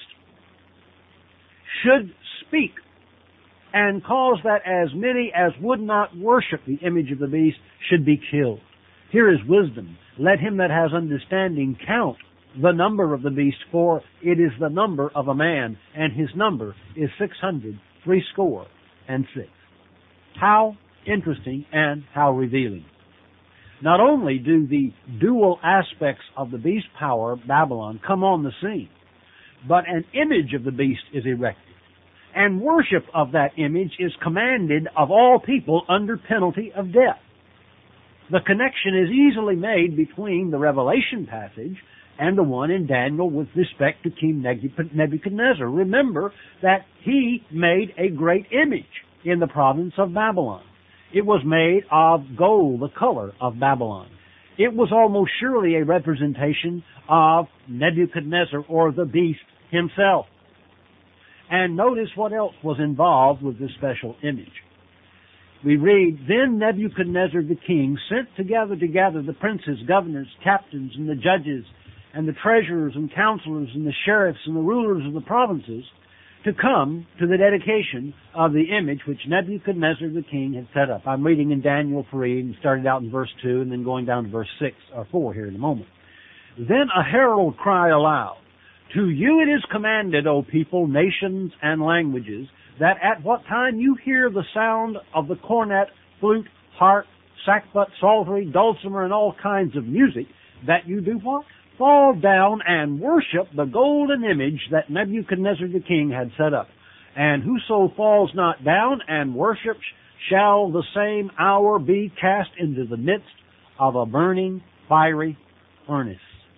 should speak, and cause that as many as would not worship the image of the beast should be killed. Here is wisdom. Let him that has understanding count the number of the beast, for it is the number of a man, and his number is six hundred threescore and six. How interesting and how revealing. Not only do the dual aspects of the beast power, Babylon, come on the scene, but an image of the beast is erected, and worship of that image is commanded of all people under penalty of death. The connection is easily made between the Revelation passage and the one in Daniel with respect to King Nebuchadnezzar. Remember that he made a great image in the province of Babylon. It was made of gold, the color of Babylon. It was almost surely a representation of Nebuchadnezzar, or the beast himself. And notice what else was involved with this special image. We read, "Then Nebuchadnezzar the king sent together together the princes, governors, captains, and the judges, and the treasurers and counselors, and the sheriffs, and the rulers of the provinces, to come to the dedication of the image which Nebuchadnezzar the king had set up." I'm reading in Daniel three, and started out in verse two, and then going down to verse six, or four here in a moment. "Then a herald cried aloud, To you it is commanded, O people, nations, and languages, that at what time you hear the sound of the cornet, flute, harp, sackbut, psaltery, dulcimer, and all kinds of music, that you do what? Fall down and worship the golden image that Nebuchadnezzar the king had set up. And whoso falls not down and worships shall the same hour be cast into the midst of a burning fiery furnace."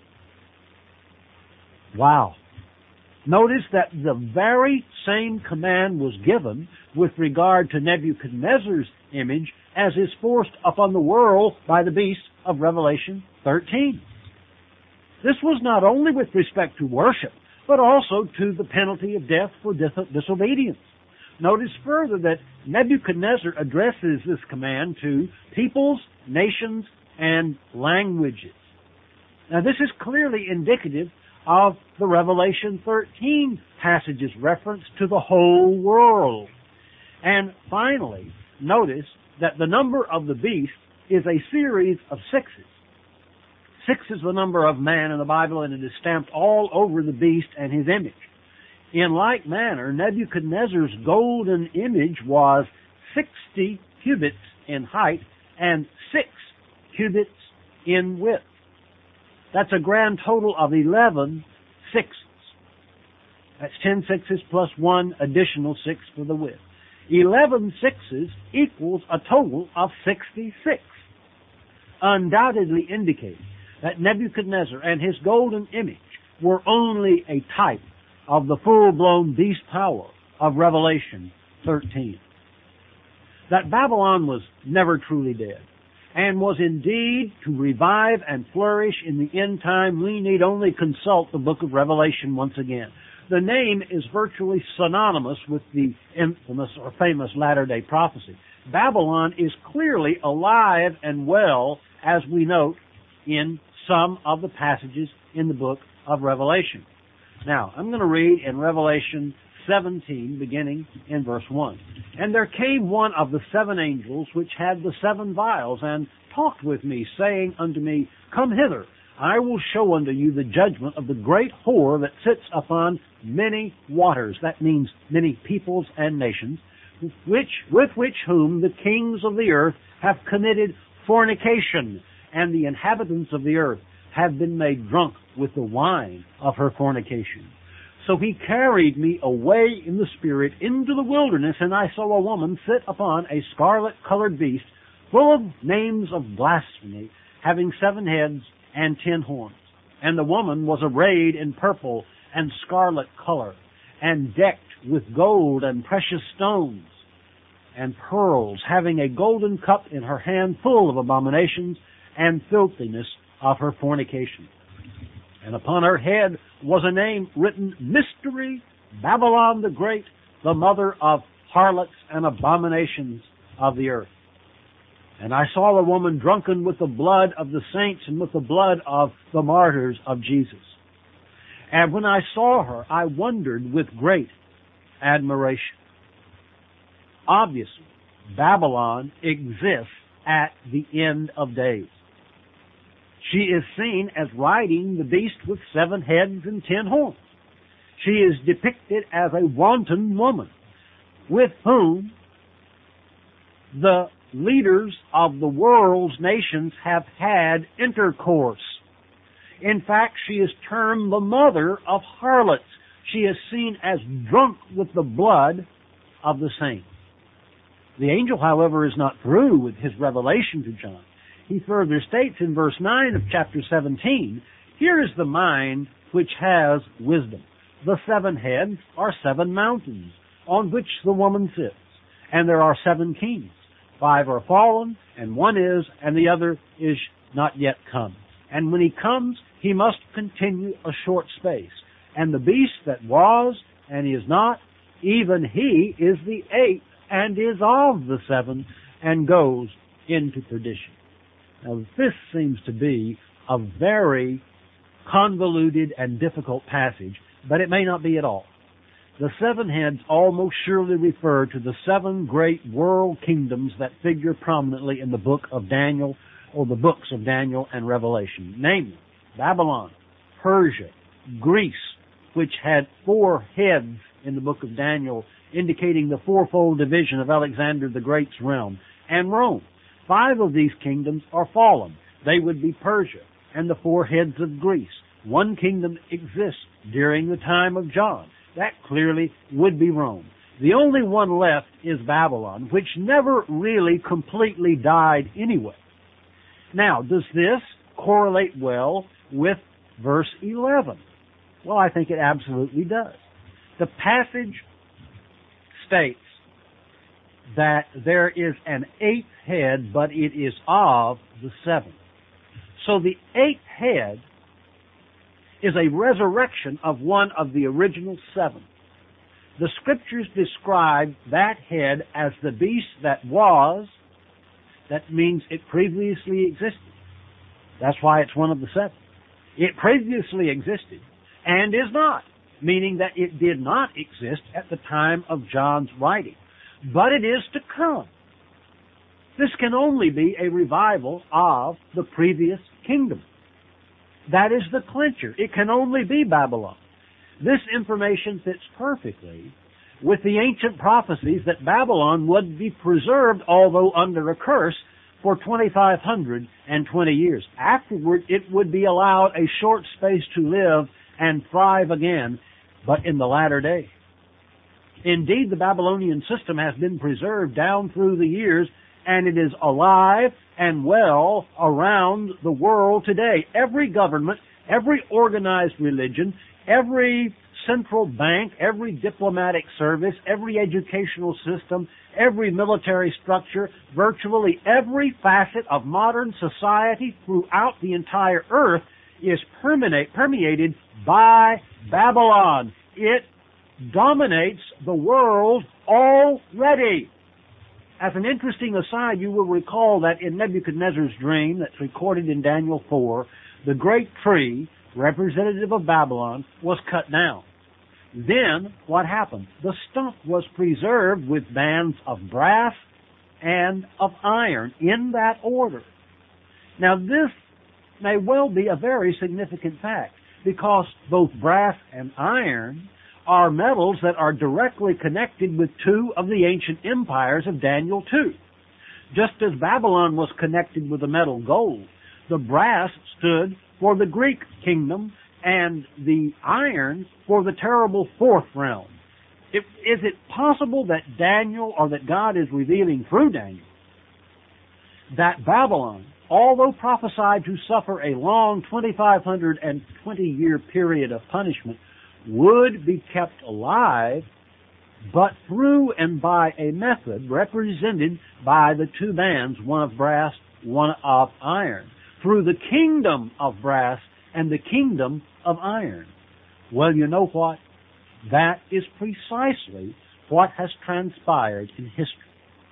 Wow. Notice that the very same command was given with regard to Nebuchadnezzar's image as is forced upon the world by the beast of Revelation thirteen. This was not only with respect to worship, but also to the penalty of death for dis- disobedience. Notice further that Nebuchadnezzar addresses this command to peoples, nations, and languages. Now this is clearly indicative of the Revelation thirteen passage's reference to the whole world. And finally, notice that the number of the beast is a series of sixes. Six is the number of man in the Bible, and it is stamped all over the beast and his image. In like manner, Nebuchadnezzar's golden image was sixty cubits in height and six cubits in width. That's a grand total of eleven sixths. That's ten sixes plus one additional six for the width. Eleven sixes equals a total of sixty-six, undoubtedly indicating that Nebuchadnezzar and his golden image were only a type of the full-blown beast power of Revelation thirteen. That Babylon was never truly dead and was indeed to revive and flourish in the end time, we need only consult the book of Revelation once again. The name is virtually synonymous with the infamous or famous latter-day prophecy. Babylon is clearly alive and well, as we note in some of the passages in the book of Revelation. Now, I'm going to read in Revelation seventeen, beginning in verse one. And there came one of the seven angels which had the seven vials, and talked with me, saying unto me, Come hither, I will show unto you the judgment of the great whore that sits upon many waters. That means many peoples and nations, which with which whom the kings of the earth have committed fornication, and the inhabitants of the earth have been made drunk with the wine of her fornication. So he carried me away in the Spirit into the wilderness, and I saw a woman sit upon a scarlet-colored beast, full of names of blasphemy, having seven heads and ten horns. And the woman was arrayed in purple and scarlet color, and decked with gold and precious stones and pearls, having a golden cup in her hand full of abominations and filthiness of her fornication. And upon her head was a name written, Mystery, Babylon the Great, the mother of harlots and abominations of the earth. And I saw a woman drunken with the blood of the saints and with the blood of the martyrs of Jesus. And when I saw her, I wondered with great admiration. Obviously, Babylon exists at the end of days. She is seen as riding the beast with seven heads and ten horns. She is depicted as a wanton woman with whom the leaders of the world's nations have had intercourse. In fact, she is termed the mother of harlots. She is seen as drunk with the blood of the saints. The angel, however, is not through with his revelation to John. He further states in verse nine of chapter seventeen, Here is the mind which has wisdom. The seven heads are seven mountains on which the woman sits, and there are seven kings. Five are fallen, and one is, and the other is not yet come. And when he comes, he must continue a short space. And the beast that was, and is not, even he is the eighth, and is of the seven, and goes into perdition. Now, this seems to be a very convoluted and difficult passage, but it may not be at all. The seven heads almost surely refer to the seven great world kingdoms that figure prominently in the book of Daniel, or the books of Daniel and Revelation, namely Babylon, Persia, Greece, which had four heads in the book of Daniel, indicating the fourfold division of Alexander the Great's realm, and Rome. Five of these kingdoms are fallen. They would be Persia and the four heads of Greece. One kingdom exists during the time of John. That clearly would be Rome. The only one left is Babylon, which never really completely died anyway. Now, does this correlate well with verse eleven? Well, I think it absolutely does. The passage states that there is an eighth head, but it is of the seven. So the eighth head is a resurrection of one of the original seven. The Scriptures describe that head as the beast that was. That means it previously existed. That's why it's one of the seven. It previously existed and is not, meaning that it did not exist at the time of John's writing. But it is to come. This can only be a revival of the previous kingdom. That is the clincher. It can only be Babylon. This information fits perfectly with the ancient prophecies that Babylon would be preserved, although under a curse, for twenty-five hundred twenty years. Afterward, it would be allowed a short space to live and thrive again, but in the latter day. Indeed, the Babylonian system has been preserved down through the years, and it is alive and well around the world today. Every government, every organized religion, every central bank, every diplomatic service, every educational system, every military structure, virtually every facet of modern society throughout the entire earth is permeate, permeated by Babylon. It dominates the world already. As an interesting aside, you will recall that in Nebuchadnezzar's dream that's recorded in Daniel four, the great tree, representative of Babylon, was cut down. Then, what happened? The stump was preserved with bands of brass and of iron, in that order. Now, this may well be a very significant fact, because both brass and iron are metals that are directly connected with two of the ancient empires of Daniel two. Just as Babylon was connected with the metal gold, the brass stood for the Greek kingdom and the iron for the terrible fourth realm. It, is it possible that Daniel, or that God is revealing through Daniel, that Babylon, although prophesied to suffer a long twenty-five twenty year period of punishment, would be kept alive, but through and by a method represented by the two bands, one of brass, one of iron, through the kingdom of brass and the kingdom of iron? Well, you know what? That is precisely what has transpired in history.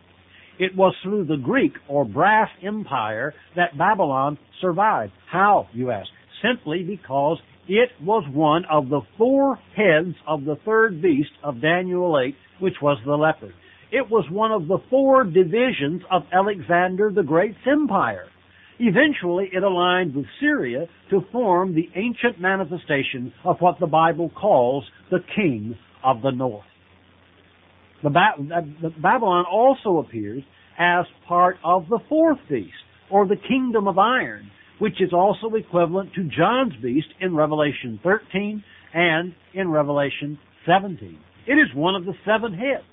It was through the Greek or brass empire that Babylon survived. How, you ask? Simply because it was one of the four heads of the third beast of Daniel eight, which was the leopard. It was one of the four divisions of Alexander the Great's empire. Eventually, it aligned with Syria to form the ancient manifestation of what the Bible calls the King of the North. The, ba- the Babylon also appears as part of the fourth beast, or the kingdom of iron, which is also equivalent to John's beast in Revelation thirteen and in Revelation seventeen. It is one of the seven heads.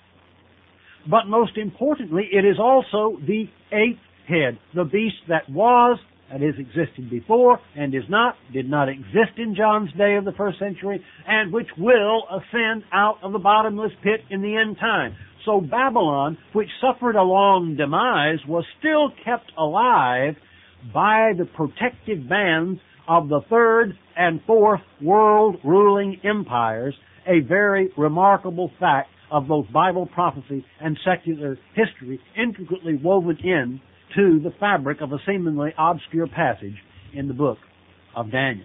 But most importantly, it is also the eighth head, the beast that was, that is, existed before, and is not, did not exist in John's day of the first century, and which will ascend out of the bottomless pit in the end time. So Babylon, which suffered a long demise, was still kept alive by the protective bands of the third and fourth world ruling empires, a very remarkable fact of both Bible prophecy and secular history, intricately woven in to the fabric of a seemingly obscure passage in the book of Daniel.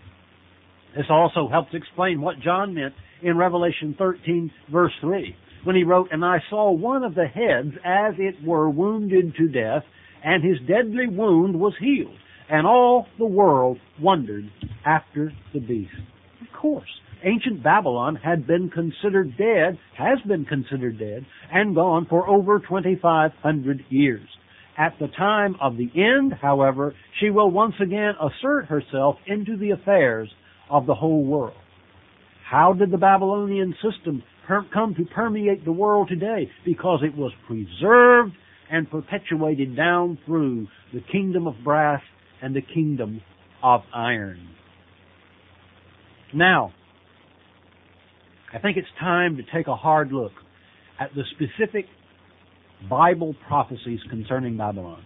This also helps explain what John meant in Revelation thirteen, verse three, when he wrote, "And I saw one of the heads, as it were, wounded to death, and his deadly wound was healed, and all the world wondered after the beast." Of course, ancient Babylon had been considered dead, has been considered dead, and gone for over twenty-five hundred years. At the time of the end, however, she will once again assert herself into the affairs of the whole world. How did the Babylonian system per- come to permeate the world today? Because it was preserved and perpetuated down through the kingdom of brass and the kingdom of iron. Now, I think it's time to take a hard look at the specific Bible prophecies concerning Babylon,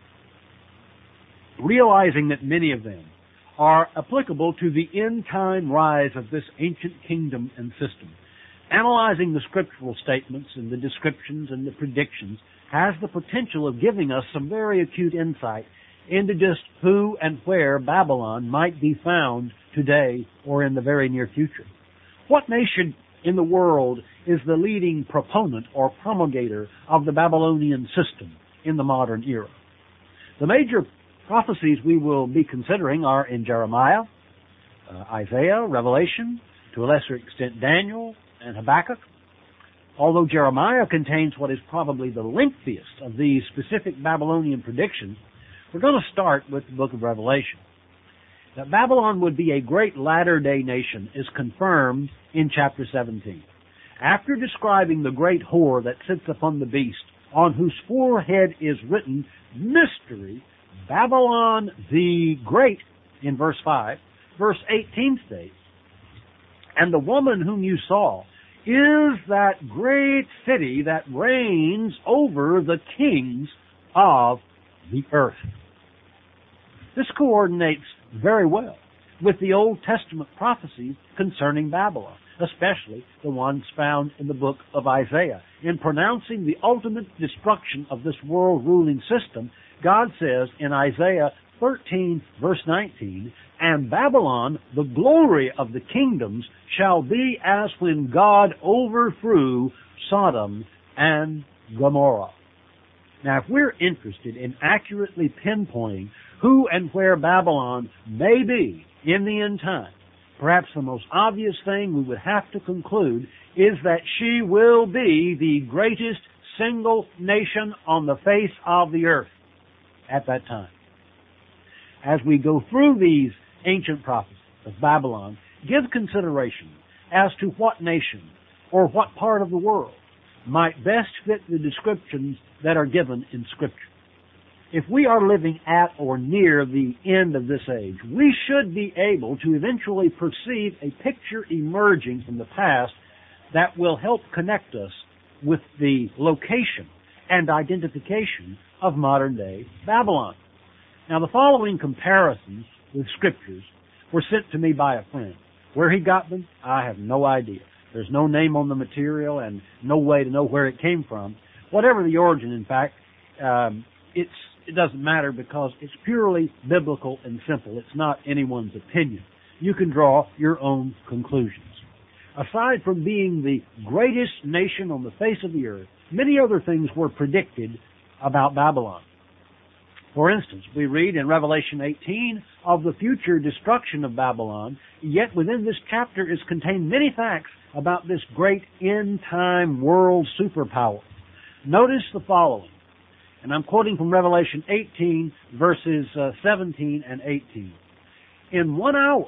realizing that many of them are applicable to the end-time rise of this ancient kingdom and system. Analyzing the scriptural statements and the descriptions and the predictions has the potential of giving us some very acute insight into just who and where Babylon might be found today or in the very near future. What nation in the world is the leading proponent or promulgator of the Babylonian system in the modern era? The major prophecies we will be considering are in Jeremiah, uh, Isaiah, Revelation, to a lesser extent Daniel and Habakkuk. Although Jeremiah contains what is probably the lengthiest of these specific Babylonian predictions, we're going to start with the book of Revelation. That Babylon would be a great latter-day nation is confirmed in chapter seventeen. After describing the great whore that sits upon the beast, on whose forehead is written Mystery, Babylon the Great, in verse five, verse eighteen states, "And the woman whom you saw is that great city that reigns over the kings of the earth." This coordinates very well with the Old Testament prophecies concerning Babylon, especially the ones found in the book of Isaiah. In pronouncing the ultimate destruction of this world-ruling system, God says in Isaiah thirteen, verse nineteen, "And Babylon, the glory of the kingdoms, shall be as when God overthrew Sodom and Gomorrah." Now, if we're interested in accurately pinpointing who and where Babylon may be in the end time, perhaps the most obvious thing we would have to conclude is that she will be the greatest single nation on the face of the earth at that time. As we go through these ancient prophecies of Babylon, give consideration as to what nation or what part of the world might best fit the descriptions that are given in Scripture. If we are living at or near the end of this age, we should be able to eventually perceive a picture emerging from the past that will help connect us with the location and identification of modern-day Babylon. Now, the following comparisons with Scriptures were sent to me by a friend. Where he got them, I have no idea. There's no name on the material and no way to know where it came from. Whatever the origin, in fact, um, it's, it doesn't matter because it's purely biblical and simple. It's not anyone's opinion. You can draw your own conclusions. Aside from being the greatest nation on the face of the earth, many other things were predicted about Babylon. For instance, we read in Revelation eighteen of the future destruction of Babylon, yet within this chapter is contained many facts about this great end-time world superpower. Notice the following, and I'm quoting from Revelation eighteen, verses uh, seventeen and eighteen. "In one hour,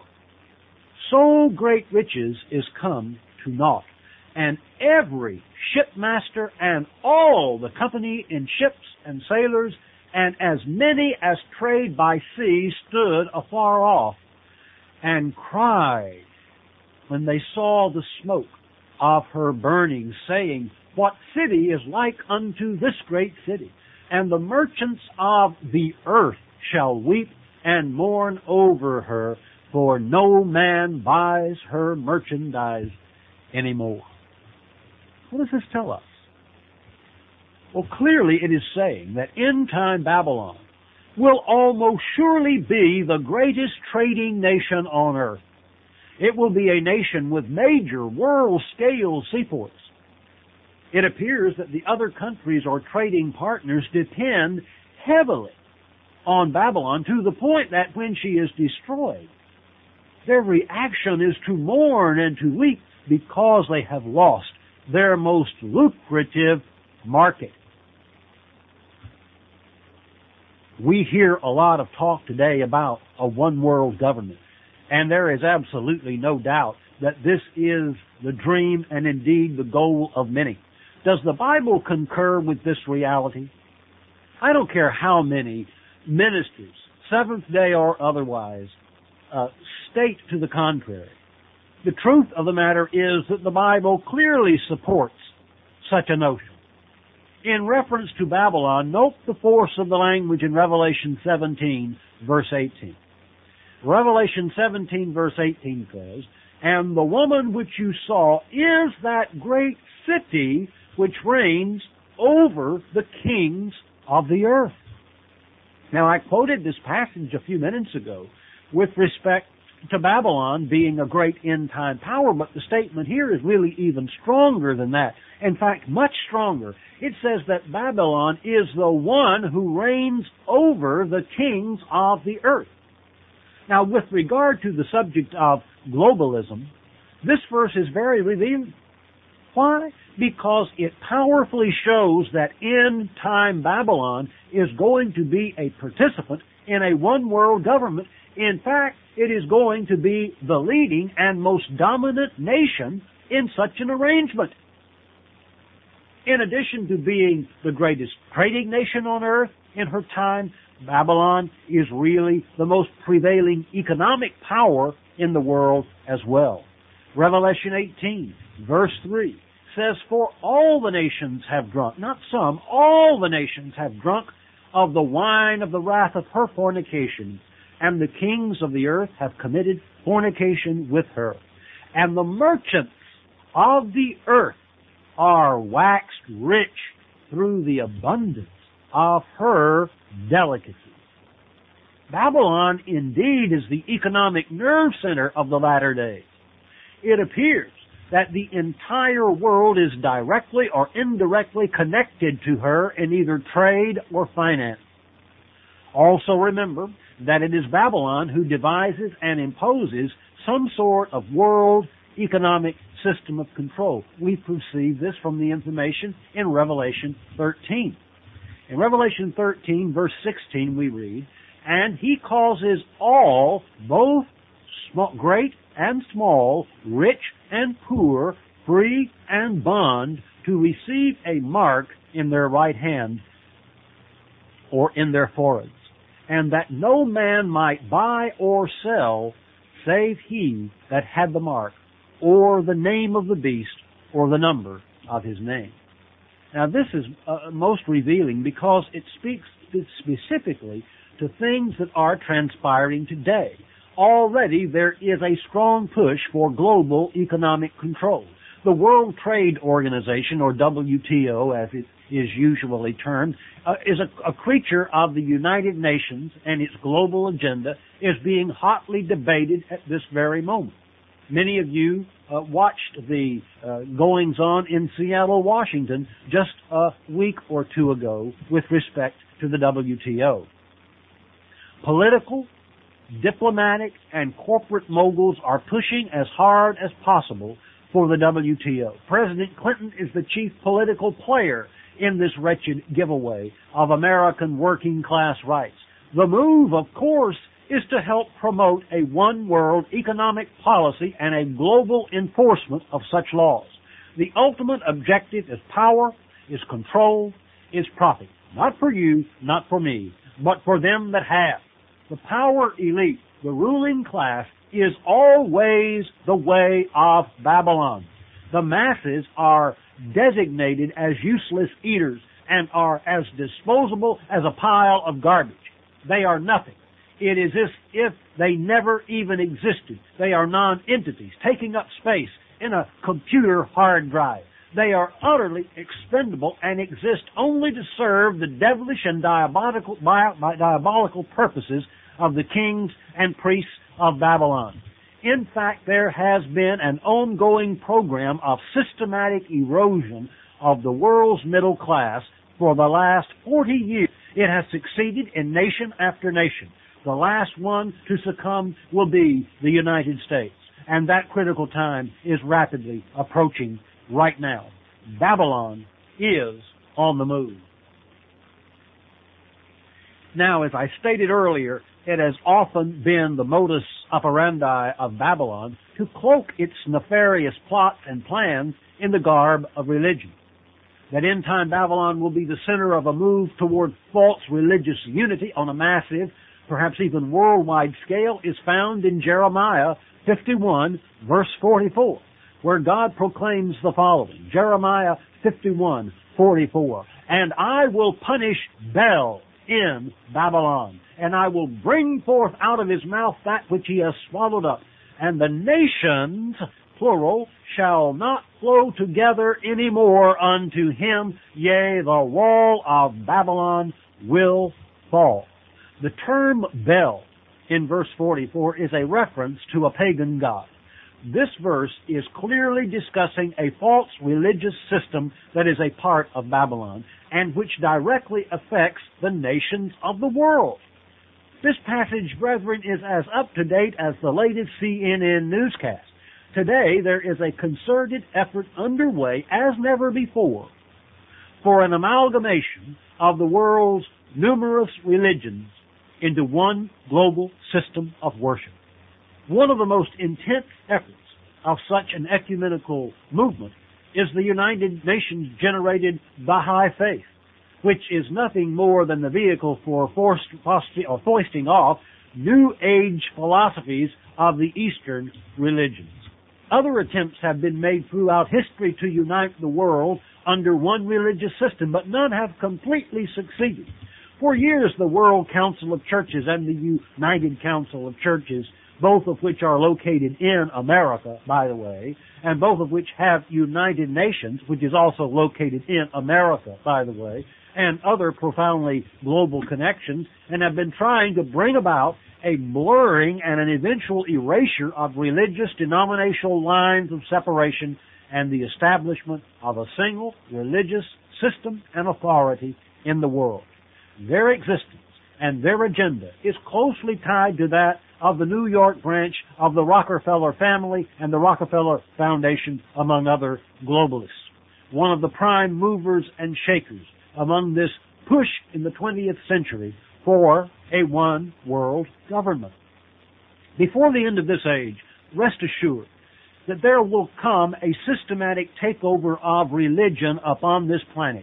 so great riches is come to naught, and every shipmaster and all the company in ships and sailors, and as many as trade by sea, stood afar off, and cried when they saw the smoke of her burning, saying, What city is like unto this great city? And the merchants of the earth shall weep and mourn over her, for no man buys her merchandise anymore." What does this tell us? Well, clearly it is saying that end-time Babylon will almost surely be the greatest trading nation on earth. It will be a nation with major world-scale seaports. It appears that the other countries or trading partners depend heavily on Babylon to the point that when she is destroyed, their reaction is to mourn and to weep because they have lost their most lucrative market. We hear a lot of talk today about a one-world government, and there is absolutely no doubt that this is the dream and indeed the goal of many. Does the Bible concur with this reality? I don't care how many ministers, Seventh-day or otherwise, uh, state to the contrary. The truth of the matter is that the Bible clearly supports such a notion. In reference to Babylon, note the force of the language in Revelation seventeen, verse eighteen. Revelation seventeen, verse eighteen says, "And the woman which you saw is that great city which reigns over the kings of the earth." Now, I quoted this passage a few minutes ago with respect to Babylon being a great end-time power, but the statement here is really even stronger than that. In fact, much stronger. It says that Babylon is the one who reigns over the kings of the earth. Now, with regard to the subject of globalism, this verse is very revealing. Why? because it powerfully shows that end-time Babylon is going to be a participant in a one-world government. In fact, it is going to be the leading and most dominant nation in such an arrangement. In addition to being the greatest trading nation on earth in her time, Babylon is really the most prevailing economic power in the world as well. Revelation eighteen, verse three says, "For all the nations have drunk," not some, all the nations have drunk of the wine of the wrath of her fornication, and the kings of the earth have committed fornication with her. And the merchants of the earth are waxed rich through the abundance of her delicacies. Babylon indeed is the economic nerve center of the latter days. It appears that the entire world is directly or indirectly connected to her in either trade or finance. Also remember that it is Babylon who devises and imposes some sort of world economic system of control. We perceive this from the information in Revelation thirteen. In Revelation thirteen, verse sixteen, we read, "And he causes all, both small, great and small, rich and poor, free and bond, to receive a mark in their right hand or in their foreheads, and that no man might buy or sell save he that had the mark, or the name of the beast, or the number of his name." Now this is uh, most revealing because it speaks specifically to things that are transpiring today. Already there is a strong push for global economic control. The World Trade Organization, or W T O as it is usually termed, uh, is a, a creature of the United Nations, and its global agenda is being hotly debated at this very moment. Many of you uh, watched the uh, goings-on in Seattle, Washington, just a week or two ago with respect to the W T O. Political, diplomatic, and corporate moguls are pushing as hard as possible for the W T O. President Clinton is the chief political player in this wretched giveaway of American working-class rights. The move, of course, is to help promote a one-world economic policy and a global enforcement of such laws. The ultimate objective is power, is control, is profit. Not for you, not for me, but for them that have. The power elite, the ruling class, is always the way of Babylon. The masses are designated as useless eaters and are as disposable as a pile of garbage. They are nothing. It is as if they never even existed. They are non-entities taking up space in a computer hard drive. They are utterly expendable and exist only to serve the devilish and diabolical, diabolical purposes of the kings and priests of Babylon. In fact, there has been an ongoing program of systematic erosion of the world's middle class for the last forty years. It has succeeded in nation after nation. The last one to succumb will be the United States, and that critical time is rapidly approaching right now. Babylon is on the move. Now, as I stated earlier, it has often been the modus operandi of Babylon to cloak its nefarious plots and plans in the garb of religion. That end-time Babylon will be the center of a move toward false religious unity on a massive, perhaps even worldwide scale, is found in Jeremiah fifty-one, verse forty-four, where God proclaims the following. Jeremiah fifty-one, forty-four, "And I will punish Bel in Babylon, and I will bring forth out of his mouth that which he has swallowed up, and the nations," plural, "shall not flow together any more unto him, yea, the wall of Babylon will fall." The term Bel in verse forty-four is a reference to a pagan god. This verse is clearly discussing a false religious system that is a part of Babylon and which directly affects the nations of the world. This passage, brethren, is as up to date as the latest C N N newscast. today there is a concerted effort underway, as never before, for an amalgamation of the world's numerous religions into one global system of worship. One of the most intense efforts of such an ecumenical movement is the United Nations-generated Baha'i Faith, which is nothing more than the vehicle for forced, or foisting off New Age philosophies of the Eastern religions. Other attempts have been made throughout history to unite the world under one religious system, but none have completely succeeded. For years, the World Council of Churches and the United Council of Churches, both of which are located in America, by the way, and both of which have United Nations, which is also located in America, by the way, and other profoundly global connections, and have been trying to bring about a blurring and an eventual erasure of religious denominational lines of separation and the establishment of a single religious system and authority in the world. Their existence and their agenda is closely tied to that of the New York branch of the Rockefeller family and the Rockefeller Foundation, among other globalists. One of the prime movers and shakers among this push in the twentieth century for a one world government. Before the end of this age, rest assured that there will come a systematic takeover of religion upon this planet.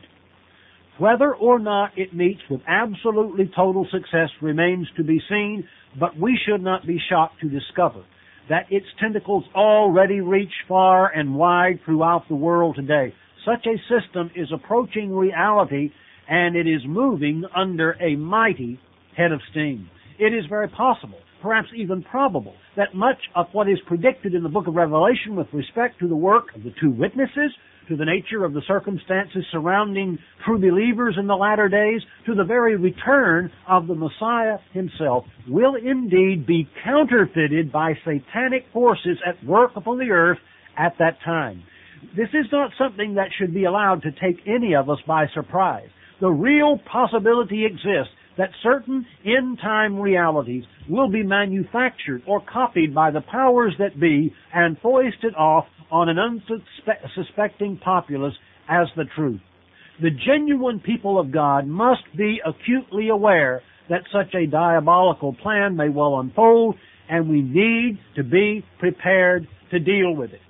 Whether or not it meets with absolutely total success remains to be seen, but we should not be shocked to discover that its tentacles already reach far and wide throughout the world today. Such a system is approaching reality, and it is moving under a mighty head of steam. It is very possible, perhaps even probable, that much of what is predicted in the book of Revelation with respect to the work of the two witnesses, to the nature of the circumstances surrounding true believers in the latter days, to the very return of the Messiah himself, will indeed be counterfeited by satanic forces at work upon the earth at that time. This is not something that should be allowed to take any of us by surprise. The real possibility exists that certain end-time realities will be manufactured or copied by the powers that be and foisted off on an unsuspecting populace as the truth. The genuine people of God must be acutely aware that such a diabolical plan may well unfold, and we need to be prepared to deal with it.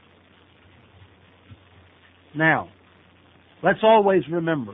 Now, let's always remember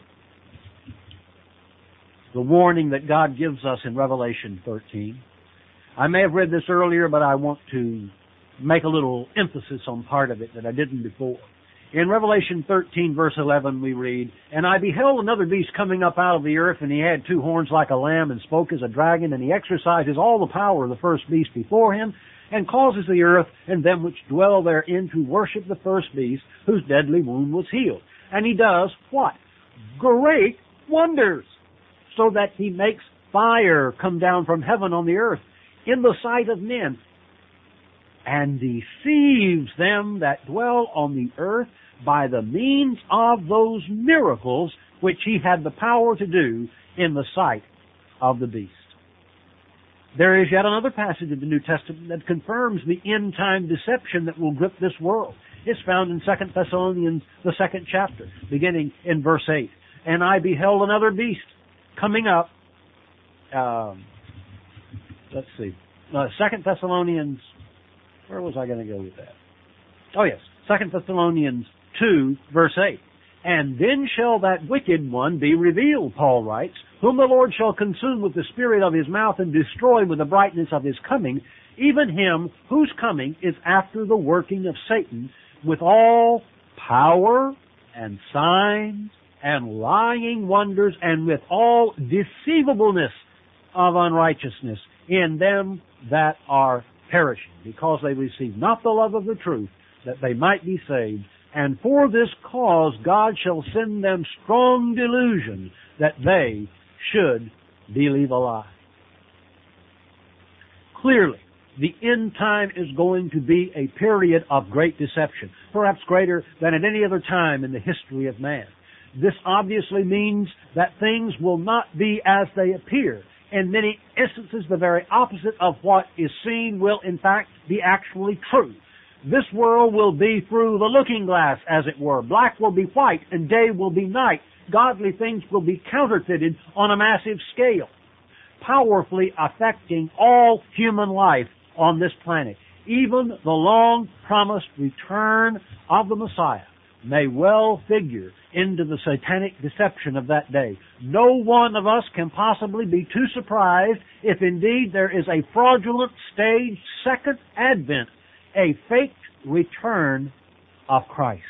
the warning that God gives us in Revelation thirteen. I may have read this earlier, but I want to make a little emphasis on part of it that I didn't before. In Revelation thirteen, verse eleven, we read, "And I beheld another beast coming up out of the earth, and he had two horns like a lamb, and spoke as a dragon, and he exercises all the power of the first beast before him, and causes the earth and them which dwell therein to worship the first beast, whose deadly wound was healed. And he does what? Great wonders, so that he makes fire come down from heaven on the earth in the sight of men, and deceives them that dwell on the earth by the means of those miracles which he had the power to do in the sight of the beast." There is yet another passage of the New Testament that confirms the end-time deception that will grip this world. It's found in Second Thessalonians, the second chapter, beginning in verse eight. "And I beheld another beast coming up," um, let's see, uh, Second Thessalonians, where was I going to go with that? Oh yes, Second Thessalonians two, verse eight. "And then shall that wicked one be revealed," Paul writes, "whom the Lord shall consume with the spirit of his mouth and destroy with the brightness of his coming, even him whose coming is after the working of Satan, with all power and signs and lying wonders, and with all deceivableness of unrighteousness in them that are perishing, because they receive not the love of the truth, that they might be saved. And for this cause God shall send them strong delusion, that they should believe a lie." Clearly, the end time is going to be a period of great deception, perhaps greater than at any other time in the history of man. This obviously means that things will not be as they appear. In many instances, the very opposite of what is seen will in fact be actually true. This world will be through the looking glass, as it were. Black will be white and day will be night. Godly things will be counterfeited on a massive scale, powerfully affecting all human life on this planet. Even the long-promised return of the Messiah may well figure into the satanic deception of that day. No one of us can possibly be too surprised if indeed there is a fraudulent staged second advent, a faked return of Christ.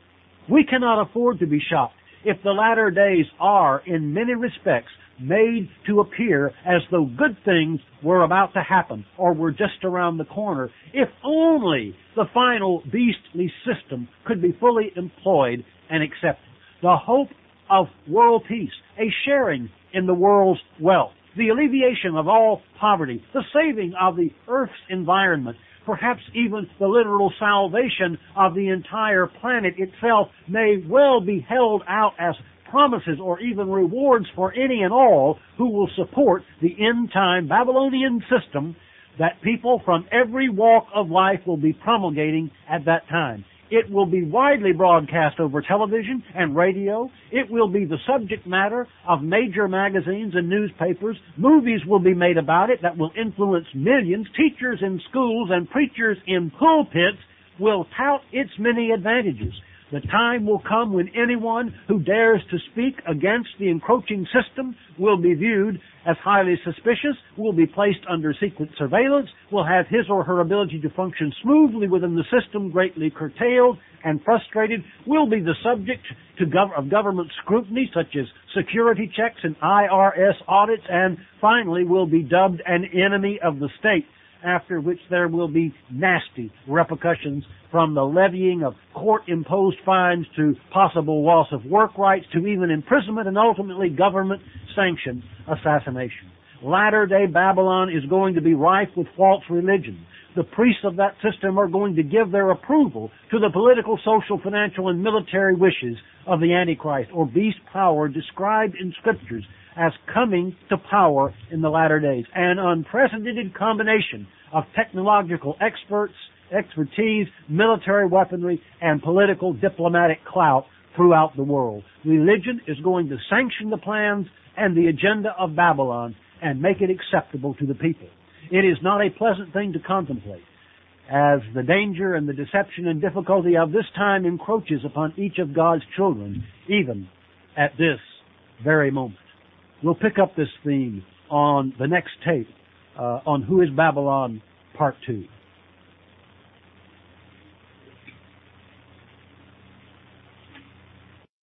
We cannot afford to be shocked if the latter days are, in many respects, made to appear as though good things were about to happen or were just around the corner, if only the final beastly system could be fully employed and accepted. The hope of world peace, a sharing in the world's wealth, the alleviation of all poverty, the saving of the earth's environment, perhaps even the literal salvation of the entire planet itself may well be held out as promises or even rewards for any and all who will support the end-time Babylonian system that people from every walk of life will be promulgating at that time. It will be widely broadcast over television and radio. It will be the subject matter of major magazines and newspapers. Movies will be made about it that will influence millions. Teachers in schools and preachers in pulpits will tout its many advantages. The time will come when anyone who dares to speak against the encroaching system will be viewed as highly suspicious, will be placed under secret surveillance, will have his or her ability to function smoothly within the system greatly curtailed and frustrated, will be the subject to gov- of government scrutiny such as security checks and I R S audits, and finally will be dubbed an enemy of the state, after which there will be nasty repercussions from the levying of court-imposed fines to possible loss of work rights to even imprisonment and ultimately government-sanctioned assassination. Latter-day Babylon is going to be rife with false religion. The priests of that system are going to give their approval to the political, social, financial, and military wishes of the Antichrist, or beast power described in Scriptures as coming to power in the latter days. An unprecedented combination of technological experts, expertise, military weaponry, and political diplomatic clout throughout the world. Religion is going to sanction the plans and the agenda of Babylon and make it acceptable to the people. It is not a pleasant thing to contemplate, as the danger and the deception and difficulty of this time encroaches upon each of God's children, even at this very moment. We'll pick up this theme on the next tape uh, on Who is Babylon, Part two.